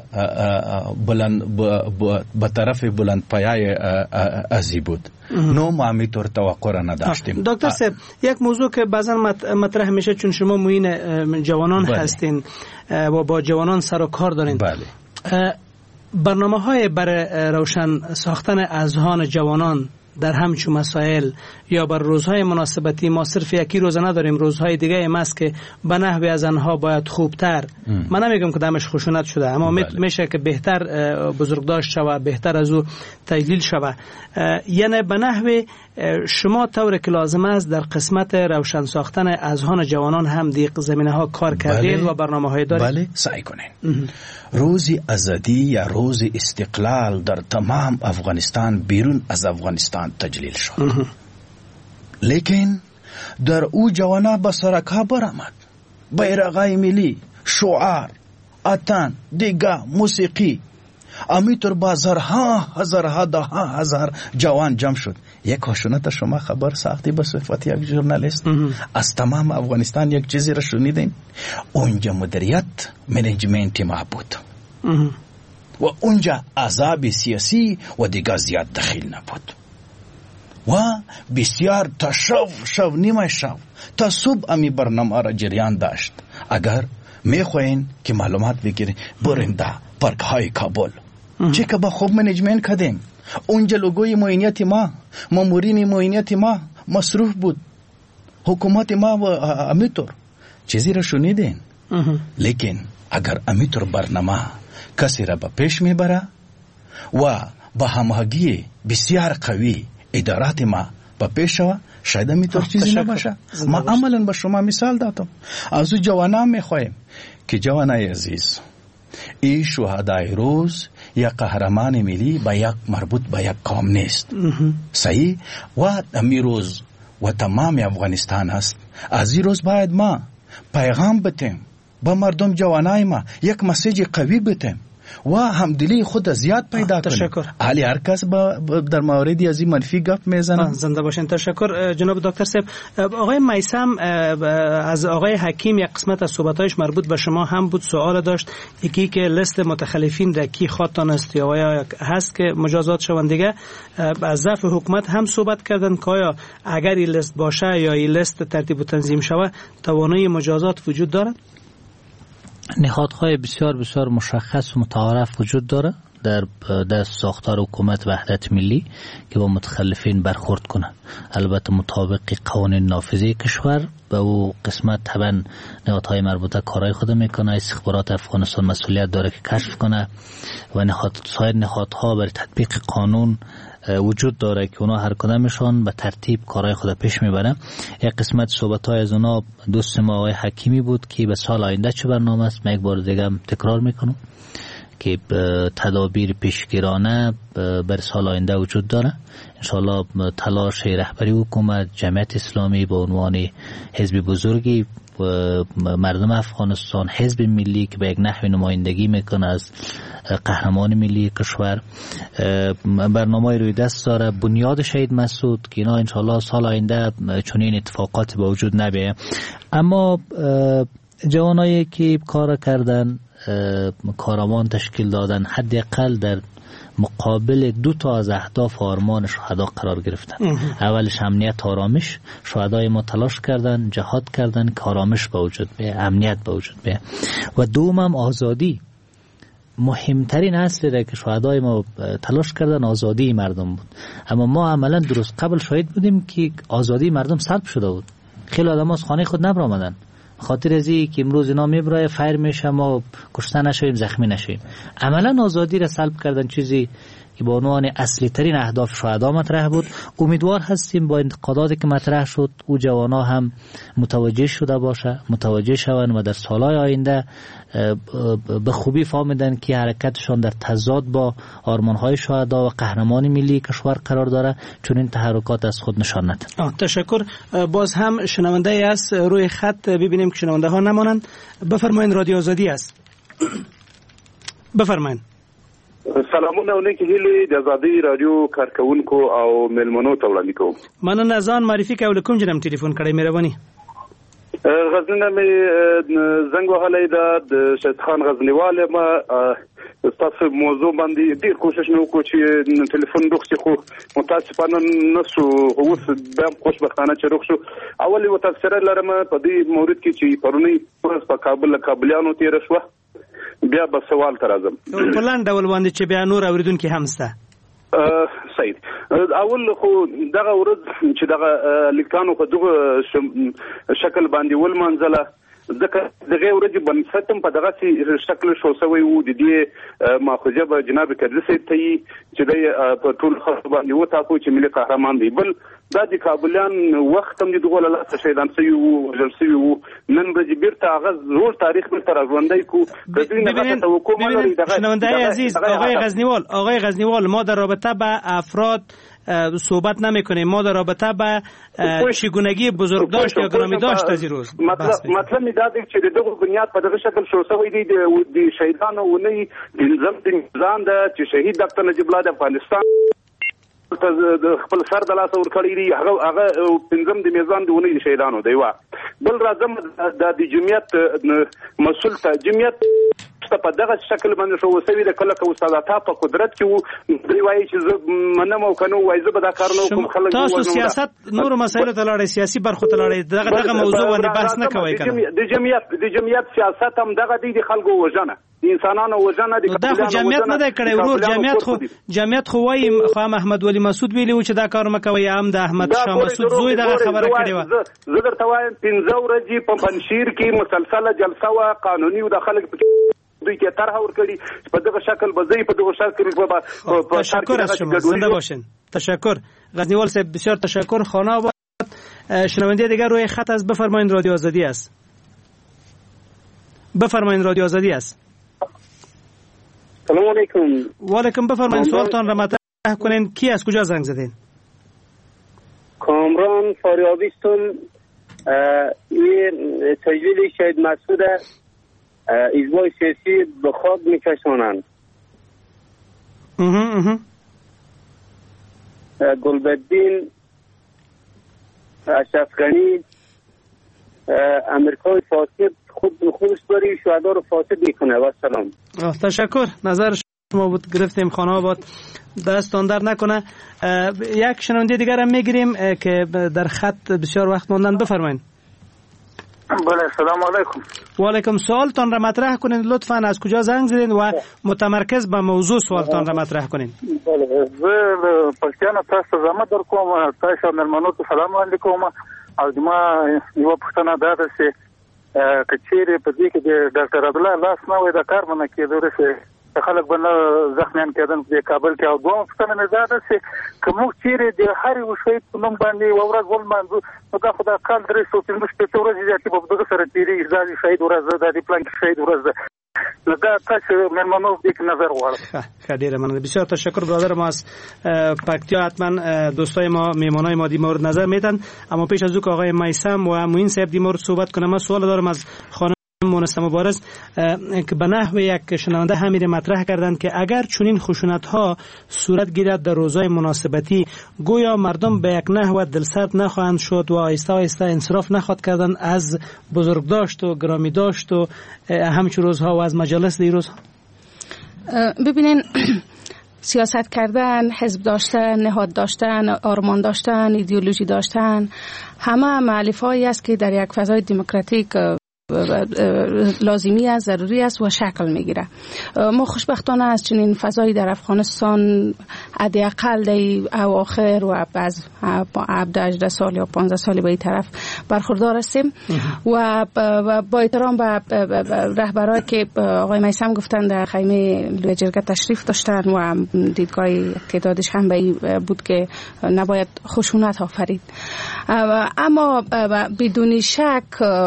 به طرف بلند پایه ازی بود؟ نو ما میتور توقع را نداشتیم. دکتر صاحب، یک موضوع که بعضا مطرح میشه چون شما معین جوانان هستین و با جوانان سر و کار دارین. بله. برنامه های برای روشن ساختن اذهان جوانان در همچون مسائل یا بر روزهای مناسبتی، ما صرف یکی روز نداریم، روزهای دیگه هم است که به نحوی از آنها باید خوبتر، من نمیگم که دمش خشونت شده، اما میشه که بهتر بزرگداشت شوه، بهتر از او تجلیل شوه. یعنی به نحوی شما طور که لازم است در قسمت روشن ساختن اذهان جوانان هم دیق زمینه ها کار کردین و برنامه های دارین؟ بله، سعی کنین. روز آزادی یا روز استقلال در تمام افغانستان بیرون از افغانستان تجلیل شد، لیکن در او جوانا به سرکها برآمد، بیرغای ملی، شعار، اتن، دیگه موسیقی، امیتر بازارها هزارها ده هزار جوان جمع شد. یک خشونت شما خبر ساختی به صفت یک ژورنالیست از تمام افغانستان یک چیزی را شنیدین؟ اونجا مدیریت منیجمنت ما بود و اونجا عذاب سیاسی و دیگه زیاد دخیل نبود و بسیار تا شب نیمه شب تا صبح امی برنامه را جریان داشت. اگر میخواین که معلومات بگیرین برین در پارک های کابل، چه که با خوب منیجمنت کردیم. اونجا لوگوی معینیت ما، مامورین معینیت ما مصروف بود حکومت ما و امیتور چیزی را شنیدین، لیکن اگر امیتور برنامه کسی را به پیش میبره و با هماهنگی بسیار قوی ادارات ما به پیش شود، شاید امیتور چیزی نباشه. ما عملا به شما مثال دادم. از جوانان میخواهیم که جوانای عزیز، این شهدای روز یا قهرمان ملی به یک مربوط به یک قوم نیست، صحیح؟ و امی روز و تمام افغانستان است. از این روز باید ما پیغام بتیم به مردم جوانای ما، یک مسیج قوی بتیم و همدلی خود زیاد پیدا کنیم. تشکر. حالی هر کس در مورد از این منفی گپ میزنه. زنده باشین. تشکر جناب دکتر صاحب. آقای میثم از آقای حکیم یک قسمت از صحبتایش مربوط به شما هم بود، سوال داشت یکی که لیست متخلفین در کی خواهتان است یا هست که مجازات شوند. دیگه از ضعف حکومت هم صحبت کردن که آیا اگر این لیست باشه یا این لیست ترتیب و تنظیم شود توانایی مجازات وجود دارد؟ نهادهای بسیار بسیار مشخص و متعارف وجود داره در ساختار حکومت وحدت ملی که با متخلفین برخورد کنه، البته مطابق قوانین نافذه کشور. به او قسمت طبعا نهادهای مربوطه کارهای خود میکنه. استخبارات افغانستان مسئولیت داره که کشف کنه و سایر نهادها بر تطبیق قانون وجود داره که اونا هر کدامشون به ترتیب کارهای خود پیش میبرن. یک قسمت صحبت‌های از اونا دوست ما آقای حکیمی بود که به سال آینده چه برنامه است. من یک بار دیگه هم تکرار میکنم که تدابیر پیشگیرانه بر سال آینده وجود داره. انشاءالله تلاش رهبری حکومت، جمعیت اسلامی به عنوان حزب بزرگی مردم افغانستان، حزب ملی که به یک نحو نمایندگی میکنه از قهرمان ملی کشور، برنامه روی دست داره. بنیاد شهید مسعود که اینا انشاءالله سال آینده چنین اتفاقاتی به وجود نبیه. اما جوانایی که کار کردن، کاروان تشکیل دادن، حداقل در مقابل دو تا از اهداف و آرمان شهدا قرار گرفتن. اولش امنیت آرامش، شهدای ما تلاش کردن، جهاد کردن که آرامش به وجود بیه، امنیت به وجود بیه. و دوم آزادی. مهمترین اصلی که شهدای ما تلاش کردن آزادی مردم بود. اما ما عملا درست قبل شاهد بودیم که آزادی مردم سلب شده بود. خیلی آدم از خانه خود نبرآمدن خاطر ازی که امروز اینا میبرای فایر میشه ما کشته نشویم، زخمی نشویم. عملا آزادی را سلب کردن، چیزی که به عنوان اصلی ترین اهداف شهدا مطرح بود. امیدوار هستیم با انتقاداتی که مطرح شد او جوانا هم متوجه شوند و در سالهای آینده به خوبی فهمیدن که حرکتشان در تضاد با آرمانهای شهدا و قهرمان ملی کشور قرار داره، چون این تحرکات از خود نشان ندهند. تشکر. باز هم شنونده است روی خط، ببینیم که شنونده ها نمانند. بفرمایید، رادیو آزادی است. بفرمایید. سلامونه علیکم هیله د آزادۍ رادیو کارکونکو او ملمنو ته وړاندې کوم. مننه. ځان معرفي کول کوم جنم ټلیفون کړی مهرباني. غزنی مې زنګ وهلی دا د شهید خان غزنیوال ما تاسو موضوع باندې ډیر کوشش مې وکړ چې ټلیفون روغ شي، خو متاسفانه نسو. اوس بیا خوشبختانه چې روغ شو. اول یو تفسیر لرم په دې مورد کې چې پرونی په کابل کابلیانو تیر شو. بیا به سوال تر ازم په لاندې ډول باندې چې بیا نور اوریدونکو هم سته. سید اول خو دغه ورځ چې دغه لیکانو په دغه شکل باندې ولمنځله، ځکه دغه ورځ بنسټم په دغه شکل شو سوی وو. د دې ماخذه به جناب کدر سید ته چې د ټول خلک باندې وتا کو چې ملي قهرمان دی. بل دا د کابلیان وخت هم د دغه لاله شهیدان سوی وو، جلسوی وو. نن ورځ بیرته هغه زوړ تاریخ تر ژوندۍ کو. شنونده‌های عزیز، آقای غزنیوال ما در رابطه با افراد صحبت نمی کنیم، ما در رابطه با چگونگی بزرگداشت یا گرامی داشت از این روز مطلب می داده که دغه بنیاد په دغه شکل شو سوی دی. د شهیدانو ونی د نظام د چې شهید ډاکټر نجیب الله د افغانستان خپل سر د لاس ور کړی دی، هغه پنځم د میزان د ونی شهیدانو دی. وا بل راځم د جمعیت مسؤل ته جمعیت نشته په دغه شکل باندې شو وسوي د کله کو استاد عطا په قدرت کې وو دوی وایي چې منم او کنه وایي زه به دا کار نه کوم خلک تاسو سیاست نور مسایلو ته لاړې سیاسي برخو ته لاړې دغه موضوع باندې بحث نه کوي کنه د جمعیت سیاست هم دغه د خلکو وژنه انسانانو وژنه د جمعیت نه دی کړی ورور جمعیت خو وایي خو احمد ولی مسعود ویلی و چې دا کار مکوي هم د احمد شاه مسعود زوی دغه خبره کړې و زه درته وایم 15 ورځې په پنځیر کې مسلسله جلسه وا قانوني او د خلک دوی که طرح ورکړي په دغه شکل بزی په دغه شکل په تشکر از شما زنده باشین. تشکر غزنیوال صاحب بسیار تشکر. خانه آباد شنونده دیگر روی خط از بفرمایین رادیو آزادی است. بفرمایین رادیو آزادی است. سلام علیکم. و علیکم بفرمایین سوالتان را مطرح کنین. کی از کجا زنگ زدین؟ کامران فاریابی استم. این تجلیل شهید مسعود ایزبای سیاسی به خواب میکشانند. گلبدین اشرف غنی امریکای فاسد خودش داری شهدا رو فاسد میکنه. و سلام. تشکر. نظر شما بود گرفتیم. خانه آباد دستان در نکنه. یک شنونده دیگر هم میگیریم که در خط بسیار وقت ماندن. بفرمایید. بله سلام علیکم. و علیکم. سوالتان را مطرح کنین لطفاً. از کجا زنگ زدین و متمرکز به موضوع سوالتان را مطرح کنین. بله زه پښتنه تاسو زما در کوم تاسو مېلمنو ته سلام وړاندې کوم او ما یو پښتنه دا ده چې کچېره په دې کې د ډاکټر عبدالله لاس نه وای د کار باندې کېدو چې خلک باندې زخمیان کېدل په کابل کې او دوه پښتنه نه ده چې کوم چیرې د هر یو شی په نوم باندې ورځ ول مانځو نو دا خدای کال درې سو پنځه شپږ ورځې چې په دغه سره تیری ځای شهید ورځ ده د پلان کې شهید ورځ ده نو دا تاسو مېلمنو دې نظر غواړم. خیلی مننه. بسیار تشکر. برادر ما از پکتیا حتما دوستای ما میهمانای ما دی مورد نظر میدن. اما پیش از او که آقای میثم و معین صاحب دی مورد صحبت کنم من سوال دارم از خانم مونسه مبارز که به نحو یک شنونده همین مطرح کردند که اگر چنین خشونت ها صورت گیرد در روزهای مناسبتی گویا مردم به یک نحو دلسرد نخواهند شد و آهسته آهسته انصراف نخواهد کردند از بزرگداشت و گرامی داشت و همچون روزها و از مجالس دیروز. ببینین سیاست کردن، حزب داشتن، نهاد داشتن، آرمان داشتن، ایدئولوژی داشتن همه معلفه‌ای است که در یک فضای دموکراتیک لازمی است، ضروری است و شکل میگیره. ما خوشبختانه از چنین فضایی در افغانستان حداقل در اواخر و از 18 سال یا 15 سال به این طرف برخوردار هستیم و با احترام به رهبرایی که آقای میثم گفتن در خیمه لوی جرگه تشریف داشتن و دیدگاه تعدادش هم به این بود که نباید خشونت آفرید، اما بدون شک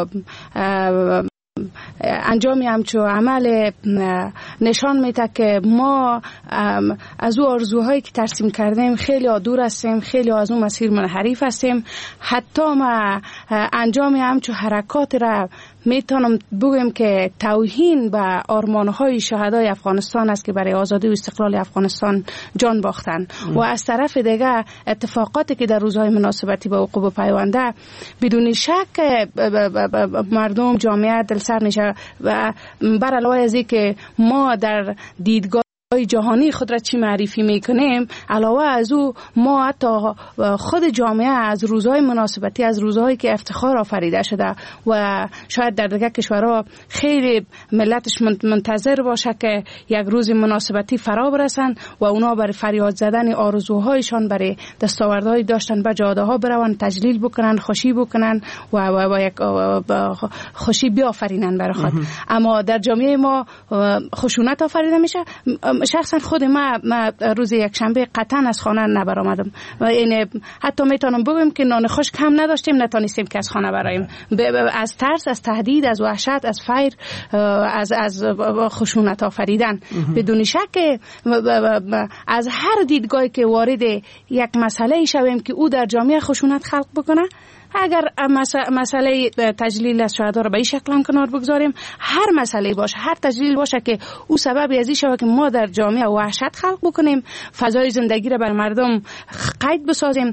انجامی همچو عمل نشان میده که ما از او آرزوهایی که ترسیم کردیم خیلی دور هستیم، خیلی از اون مسیر منحرف هستیم. حتی ما انجامی همچو حرکات را میتونم بگم که توهین به آرمانهای شهدای افغانستان است که برای آزادی و استقلال افغانستان جان باختن و از طرف دیگه اتفاقاتی که در روزهای مناسبتی به وقوع پیونده بدون شک مردم جامعه دلسر میشه و بر علاوه از این که ما در دیدگاه جهانی خود را چی معرفی میکنیم، علاوه از او ما حتی خود جامعه از روزهای مناسبتی، از روزهایی که افتخار آفریده شده و شاید در دیگر کشورها خیلی ملتش منتظر باشه که یک روز مناسبتی فرا برسن و اونا برای فریاد زدن آرزوهایشان برای دستاوردهای داشتن به جاده ها بروند، تجلیل بکنن، خوشی بکنن و یک خوشی بیافرینن برای خود. اما در جامعه ما خشونت آفریده میشه. شخصا خود ما روز یک شنبه قطعا از خانه نبرآمدم و این حتی میتونم بگم که نان خشک هم نداشتیم، نتونستیم که از خانه برایم، از ترس، از تهدید، از وحشت، از فیر، از خشونت آفریدن. بدون شک از هر دیدگاهی که وارد یک مسئله شویم که او در جامعه خشونت خلق بکنه، اگر مسئله تجلیل از شهدا را به این شکل هم کنار بگذاریم، هر مسئله باشه، هر تجلیل باشه که او سبب ازی شود که ما در جامعه وحشت خلق بکنیم، فضای زندگی را بر مردم قید بسازیم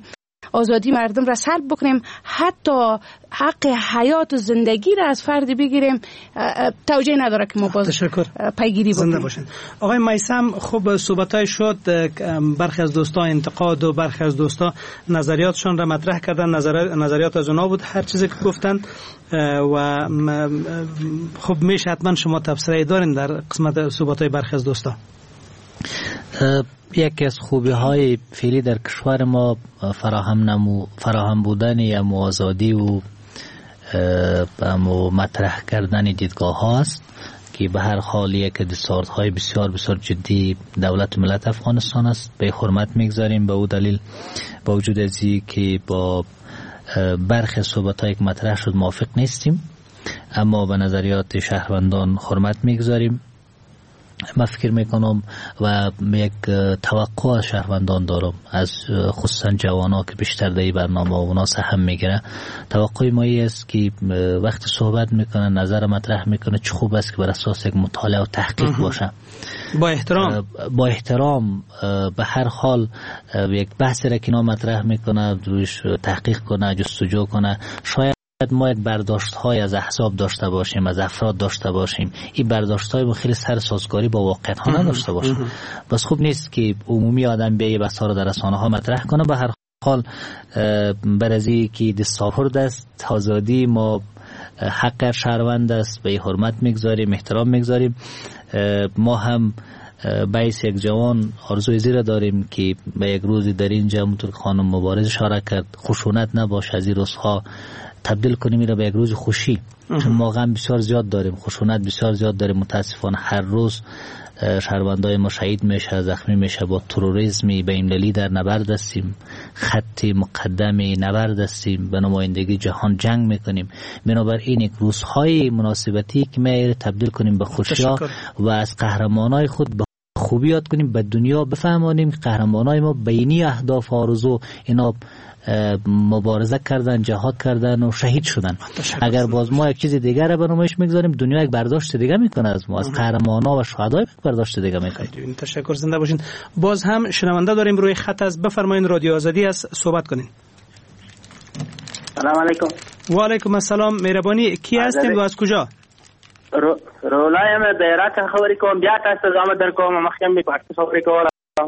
آزادی مردم را سلب بکنیم، حتی حق حیات و زندگی را از فرد بگیریم، توجیه نداره که ما باز پیگیری بکنیم. آقای میثم، خب صحبت‌های شد، برخی از دوستا انتقاد و برخی از دوستا نظریاتشون را مطرح کردن، نظریات از اونا بود هر چیزی که گفتن و خب میشه حتما شما تبصره دارین در قسمت صحبت‌های برخی از دوستا. یکی از خوبی‌های فعلی در کشور ما فراهم بودن آزادی و مطرح کردن دیدگاه هاست که به هر حال یک دستاوردهای بسیار بسیار جدی دولت و ملت افغانستان است. به حرمت میگذاریم. به او دلیل با وجود از این که با برخی صحبت‌هایی که مطرح شد موافق نیستیم، اما به نظریات شهروندان حرمت میگذاریم. من فکر میکنم و یک توقع از شهروندان دارم، از خصوصا جوانا که بیشتر در این برنامه اونا سهم میگیره. توقع ما است که وقتی صحبت میکنه، نظر مطرح میکنه، چه خوب است که بر اساس یک مطالعه و تحقیق باشه، با احترام به هر حال یک بحثی را که اینا مطرح میکنه روش تحقیق کنه، جستجو کنه. شاید ما یک برداشت‌های از احزاب داشته باشیم، از افراد داشته باشیم، این برداشت‌های خیلی سرسازگاری با واقعیت ها نداشته باشیم. بس خوب نیست که عمومی آدم به بسا رو در رسانه‌ها مطرح کنه. به هر حال برازی که دستاورد است، آزادی ما حق شهروند است، به حرمت میگذاریم، احترام میگذاریم. ما هم باعث یک جوان آرزوی زیر داریم که به یک روزی در اینجا همونطور که خانم مبارز اشاره کرد خشونت نباشه، از این روزها تبدیل کنیم این را به یک روز خوشی. چون ما غم بسیار زیاد داریم، خشونت بسیار زیاد داریم. متاسفانه هر روز شهروندای ما شهید میشه، زخمی میشه. با تروریسمی بین‌المللی در نبرد هستیم، خط مقدم نبرد هستیم، به نمایندگی جهان جنگ میکنیم. بنابراین یک روزهای مناسبتی که ما تبدیل کنیم به خوشی‌ها و از قهرمانای خود به خوبی یاد کنیم، به دنیا بفهمانیم که قهرمانای ما بینی اهداف آرزو اینا مبارزه کردن، جهاد کردن و شهید شدن. اگر باز ما یک چیز دیگر را برنامه‌اش میگذاریم، دنیا یک برداشت دیگه میکنه از ما، از قهرمانا و شهدا یک برداشت دیگه میکنه. تشکر، زنده باشین. باز هم شنونده داریم روی خط. از بفرمایید، رادیو آزادی است، صحبت کنین. سلام علیکم. و علیکم السلام. مهربانی، کی هستین و از کجا؟ رولایم دایره خبرې کوم. بیا تاسو زما در کوم مخکې می پښتو خبرې کوله.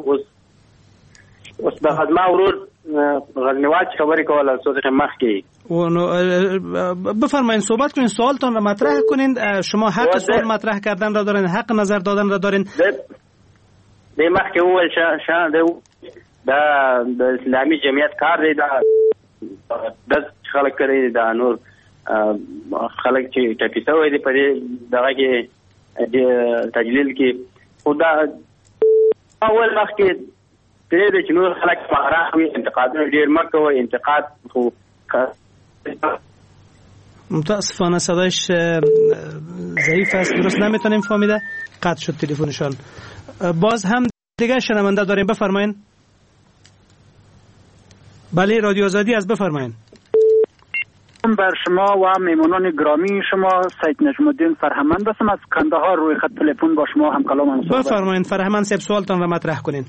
اوس د خدمت ورور غزنیوال خبرې کوله څه مخکې. بفرمایید صحبت کنین، سوالتون را مطرح کنین. شما حق سوال مطرح کردن را دارین، حق نظر دادن را دارین. د مخکې وویل د اسلامي جمعیت کار دی، د خلک کړي د نور خلک چې ټپي شوی دی په دې دغه کې تجلیل کې. خو دا اول مخکې پرېږدئ چې نور خلک پراخ وي، انتقادونه ډېر مه کوئ. انتقاد خو متاسفانه صدایش ضعیف است، درست نمیتونیم فهمیده، قطع شد تلفنشان. باز هم دیگه شنونده داریم، بفرمایید. بله، رادیو آزادی از بفرمایید. بر شما و میمونان گرامی شما سید نجم الدین فرهمند هستم از کندهار. روی خط تلفن با شما هم کلام صحبت. بفرمایید فرهمند صاحب، سوالتان را مطرح کنین.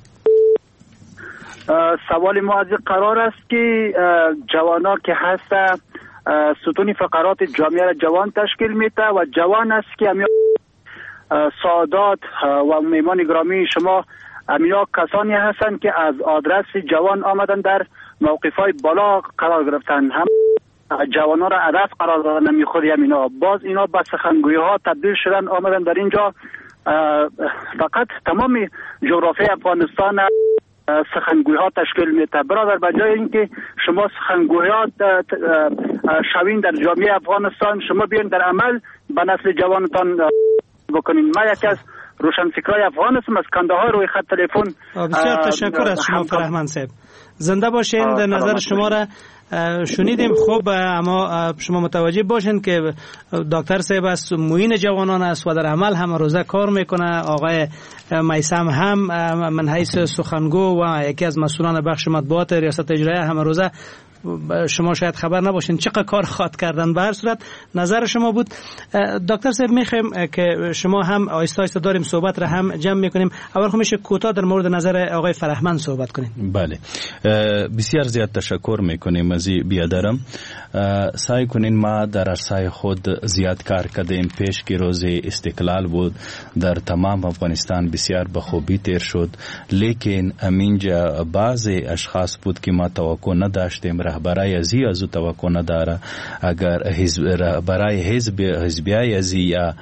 سوال ما از قرار است که جوانا که هست ستون فقرات جامعه را جوان تشکیل میده و جوان است که همین سادات و میمان گرامی شما امینا کسانی هستند که از آدرس جوان آمدن در موقف‌های بالا قرار گرفتن، هم جوانا را هدف قرار دادن. نمیخوری اینا باز اینا به سخنگوی ها تبدیل شدن، آمدن در اینجا فقط تمام جغرافی افغانستان سخنگوی ها تشکیل میده. برادر بجای اینکه شما سخنگوی ها شوین در جامعه افغانستان، شما بیاین در عمل به نسل جوانتان بکنین. ما یکی از روشنفکرای افغان هستم از کندهار. روی خط تلفن. بسیار تشکر از شما فرهمند صاحب، زنده باشین. نظر شما را شنیدیم. خب اما شما متوجه باشین که دکتر صاحب از معین جوانان است و در عمل هم روزه کار میکنه. آقای میثم هم من حیث سخنگو و یکی از مسئولان بخش مطبوعات ریاست اجرایی هم روزه شما شاید خبر نباشین چقدر کار خاط کردن. به هر صورت نظر شما بود. دکتر صاحب میخوایم که شما هم آیسته آیسته داریم صحبت را هم جمع میکنیم. اول خب میشه کوتاه در مورد نظر آقای فرهمند صحبت کنیم. بله، بسیار زیاد تشکر میکنیم از بیادرم. سعی کنین ما در عرصه خود زیاد کار کردیم. پیش که روز استقلال بود در تمام افغانستان بسیار به خوبی تیر شد، لیکن امینجا بعض اشخاص بود که ما توقع نداشتیم. رهبرای ازی از توقع نداره. اگر رهبرای حزبیای ازی یا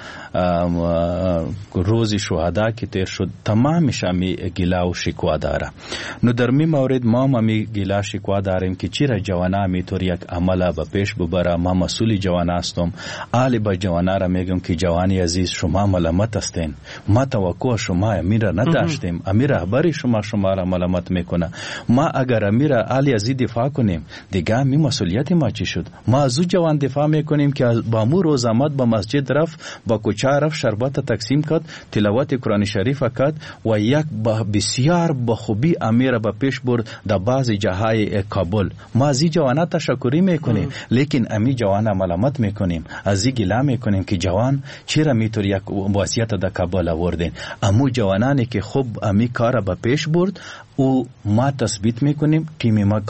روز شهدا که تیر شد تمامش همی گلا و شکوا داره. نو در می مورد ما همی گلا شکوا داریم که چرا جوانا میتور یک عمله به پیش ببره. ما مسئولی جوانا هستم. آلی با جوانا را میگم که جوانی عزیز شما ملامت هستین. ما توقع شما امیر نداشتیم. امیر رهبری شما را ملامت میکنه. ما اگر امیر آلی عزیز دفاع کنیم دیگه می مسئولیت ما چی شد؟ ما از او جوان دفاع میکنیم که با مو روز آمد با مسجد رفت، با کوچه رفت، شربت تقسیم کرد، تلاوت قرآن شریف کرد و یک بسیار بخوبی امیر با پیش برد در بعض جاهای کابل. ما از این جوانات تشکری میکنیم، لیکن امی جوان ملامت میکنیم، از این گله میکنیم که جوان چرا میتور یک وصیت در کابل آوردین. امو جوانانی که خوب امی کار با پیش برد او ما تثبیت میکنیم. تیم ما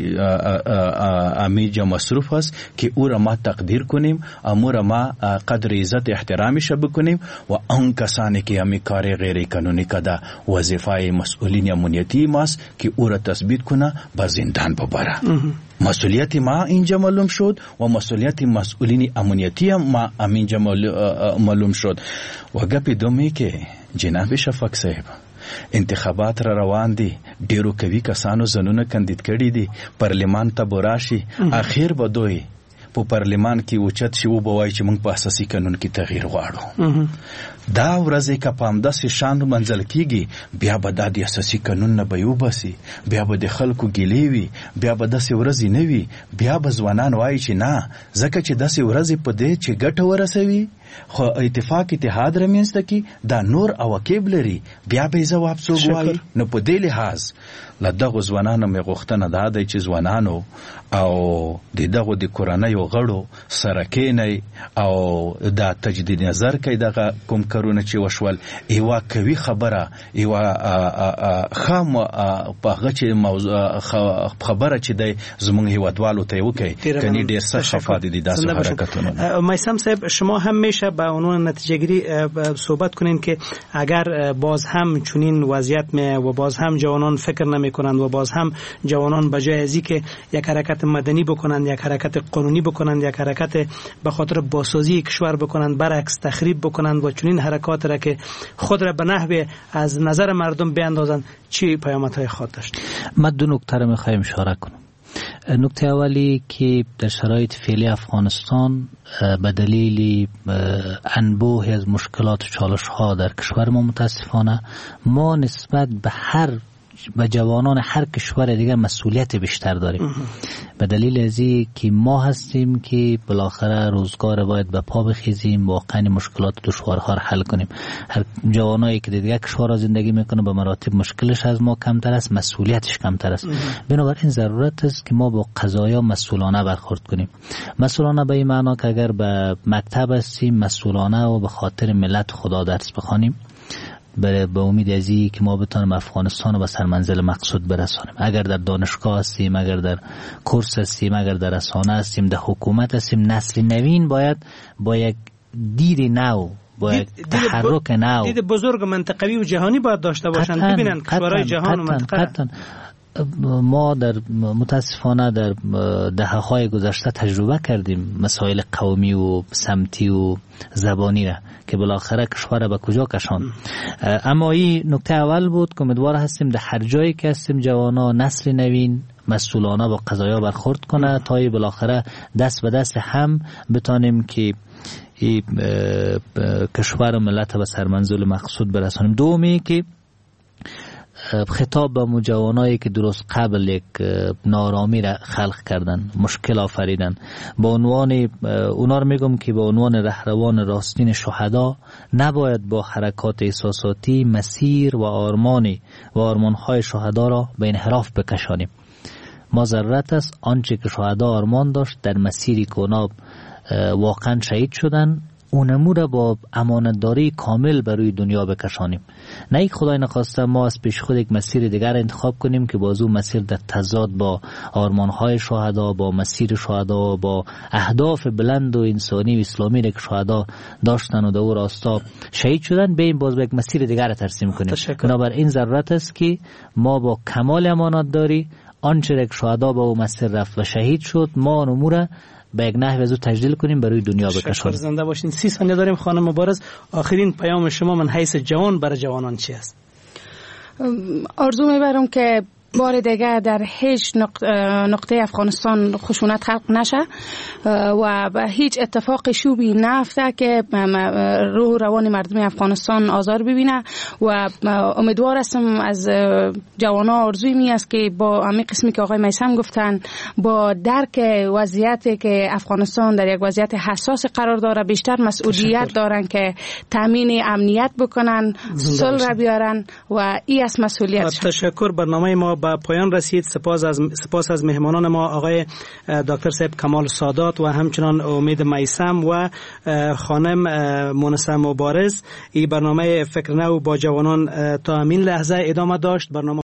امی جا مصروف هست که او را ما تقدیر کنیم، امو را ما قدر عزت احترامش بکنیم و اون کسانی که امی کار غیر قانونی کده وظیفه مسئولین امنیتی ماست که او را تثبیت کنه بر زندان ببره. مسئولیت ما اینجا معلوم شد و مسئولیت مسئولین امنیتی ما اینجا معلوم شد. و گپی دومی که جناب شفق صاحب انتخابات را روان دي، ډیرو کوي کسانو زنونه کاندید کړي دي، پارلمان ته براشي، اخر به دوی په پارلمان کې اوچت شي و بوای چې موږ په اساسي قانون کې تغییر غواړو. دا ورځې که په همداسې شان منځل کېږي بیا به دا د اساسي قانون نه به وباسي، بیا به د خلکو ګیلې وي، بیا به داسې ورځې نه وي، بیا به ځوانان وایي چې نه ځکه چې داسې ورځې په دې چې ګټه ورسوي خو اتفاق اتحاد رامنځته کړي دا نور عواقب لري، بیا به یې ځواب څوک وایي. نو په دې لحاظ له دغو ځوانانو مې غوښتنه دا دی چې ځوانانو او د دغو د کورنیو غړو سره کېنئ او دا تجدید نظر کوي دغه کوم کارونه چې وشول. یوه قوي خبره، یوه خام په هغه چې خبره چې دی زموږ هیوادوالو ته یې وکړي کنې ډېر سخت شفا دي داسې حرکتونه. میثم صاحب شما هم میشه به عنوان نتیجه گیری صحبت کنین که اگر باز هم چنین وضعیت می و باز هم جوانان فکر نمی کنند و باز هم جوانان به جای ازی که یک حرکت مدنی بکنند، یک حرکت قانونی بکنند، یک حرکت به خاطر بازسازی کشور بکنند، برعکس تخریب بکنند و چنین حرکات را که خود را به نحو از نظر مردم بیاندازند، چی پیامدهای خواهد داشت؟ من دو نکته را میخوایم اشاره کنم. نکته اولی که در شرایط فعلی افغانستان به دلیل انبوه از مشکلات و چالش ها در کشور ما متاسفانه ما نسبت به جوانان هر کشور دیگر مسئولیت بیشتر داریم، به دلیل ازی که ما هستیم که بالاخره روزگار باید به پا بخیزیم، واقعا مشکلات دشوارها را حل کنیم. هر جوانایی که دیگر کشور زندگی میکنه به مراتب مشکلش از ما کمتر است، مسئولیتش کمتر است. بنابراین ضرورت است که ما با قضایا مسئولانه برخورد کنیم. مسئولانه به این معنا که اگر به مکتب هستیم مسئولانه و به خاطر ملت خدا درس بخوانیم، به امید ازی که ما بتونیم افغانستان رو به سرمنزل مقصود برسانیم. اگر در دانشگاه هستیم، اگر در کورس هستیم، اگر در رسانه هستیم، در حکومت هستیم، نسل نوین باید با یک دید نو، با یک تحرک نو، دید بزرگ منطقوی و جهانی باید داشته باشند. ببینن کشورهای جهان و منطقه ما در متاسفانه در دهه‌های گذشته تجربه کردیم مسائل قومی و سمتی و زبانی را که بالاخره کشور به کجا کشاند. اما این نکته اول بود که امیدوار هستیم در هر جایی که هستیم جوانا نسل نوین مسئولانه با قضایا برخورد کنه تا بالاخره دست به دست هم بتانیم که کشور و ملت به سرمنزل مقصود برسانیم. دومی که خطاب به مجوانایی که درست قبل یک نارامی را خلق کردن، مشکل آفریدن، با عنوان اونا رو میگم که با عنوان رهروان راستین شهدا نباید با حرکات احساساتی مسیر و آرمانهای شهدا را به انحراف بکشانیم. ما ضرورت است آنچه که شهدا آرمان داشت در مسیری که اونا واقعا شهید شدن اونمو را با امانتداری کامل بروی دنیا بکشانیم. نه یک خدای نخواسته ما از پیش خود یک مسیر دیگر انتخاب کنیم که باز اون مسیر در تضاد با آرمانهای شهدا، با مسیر شهدا، با اهداف بلند و انسانی و اسلامی که شهدا داشتن و در او راستا شهید شدن، به باز با یک مسیر دیگر ترسیم کنیم. بنابراین ضرورت است که ما با کمال امانتداری آنچه که شهدا با او مسیر رفت و شهید شد ما اون امور به یک نحو از او تجلیل کنیم برای دنیا بکشانیم. زنده باشین. 30 ثانیه داریم. خانم مبارز، آخرین پیام شما من حیث جوان برای جوانان چی است؟ آرزو میبرم که بار دیگه در هیچ نقطه افغانستان خشونت خلق نشه و به هیچ اتفاق شوبی نفته که روح روان مردم افغانستان آزار ببینه و امیدوار هستم از جوانا آرزوی می است که با همین قسمی که آقای میثم گفتن با درک وضعیتی که افغانستان در یک وضعیت حساس قرار داره بیشتر مسئولیت دارن که تامین امنیت بکنن، صلح را بیارن و این از مسئولیت. تشکر. برنامه ما به پایان رسید. سپاس از مهمانان ما آقای دکتر صاحب کمال سادات و همچنان امید میثم و خانم مونسه مبارز. این برنامه فکر نو با جوانان تا همین لحظه ادامه داشت. برنامه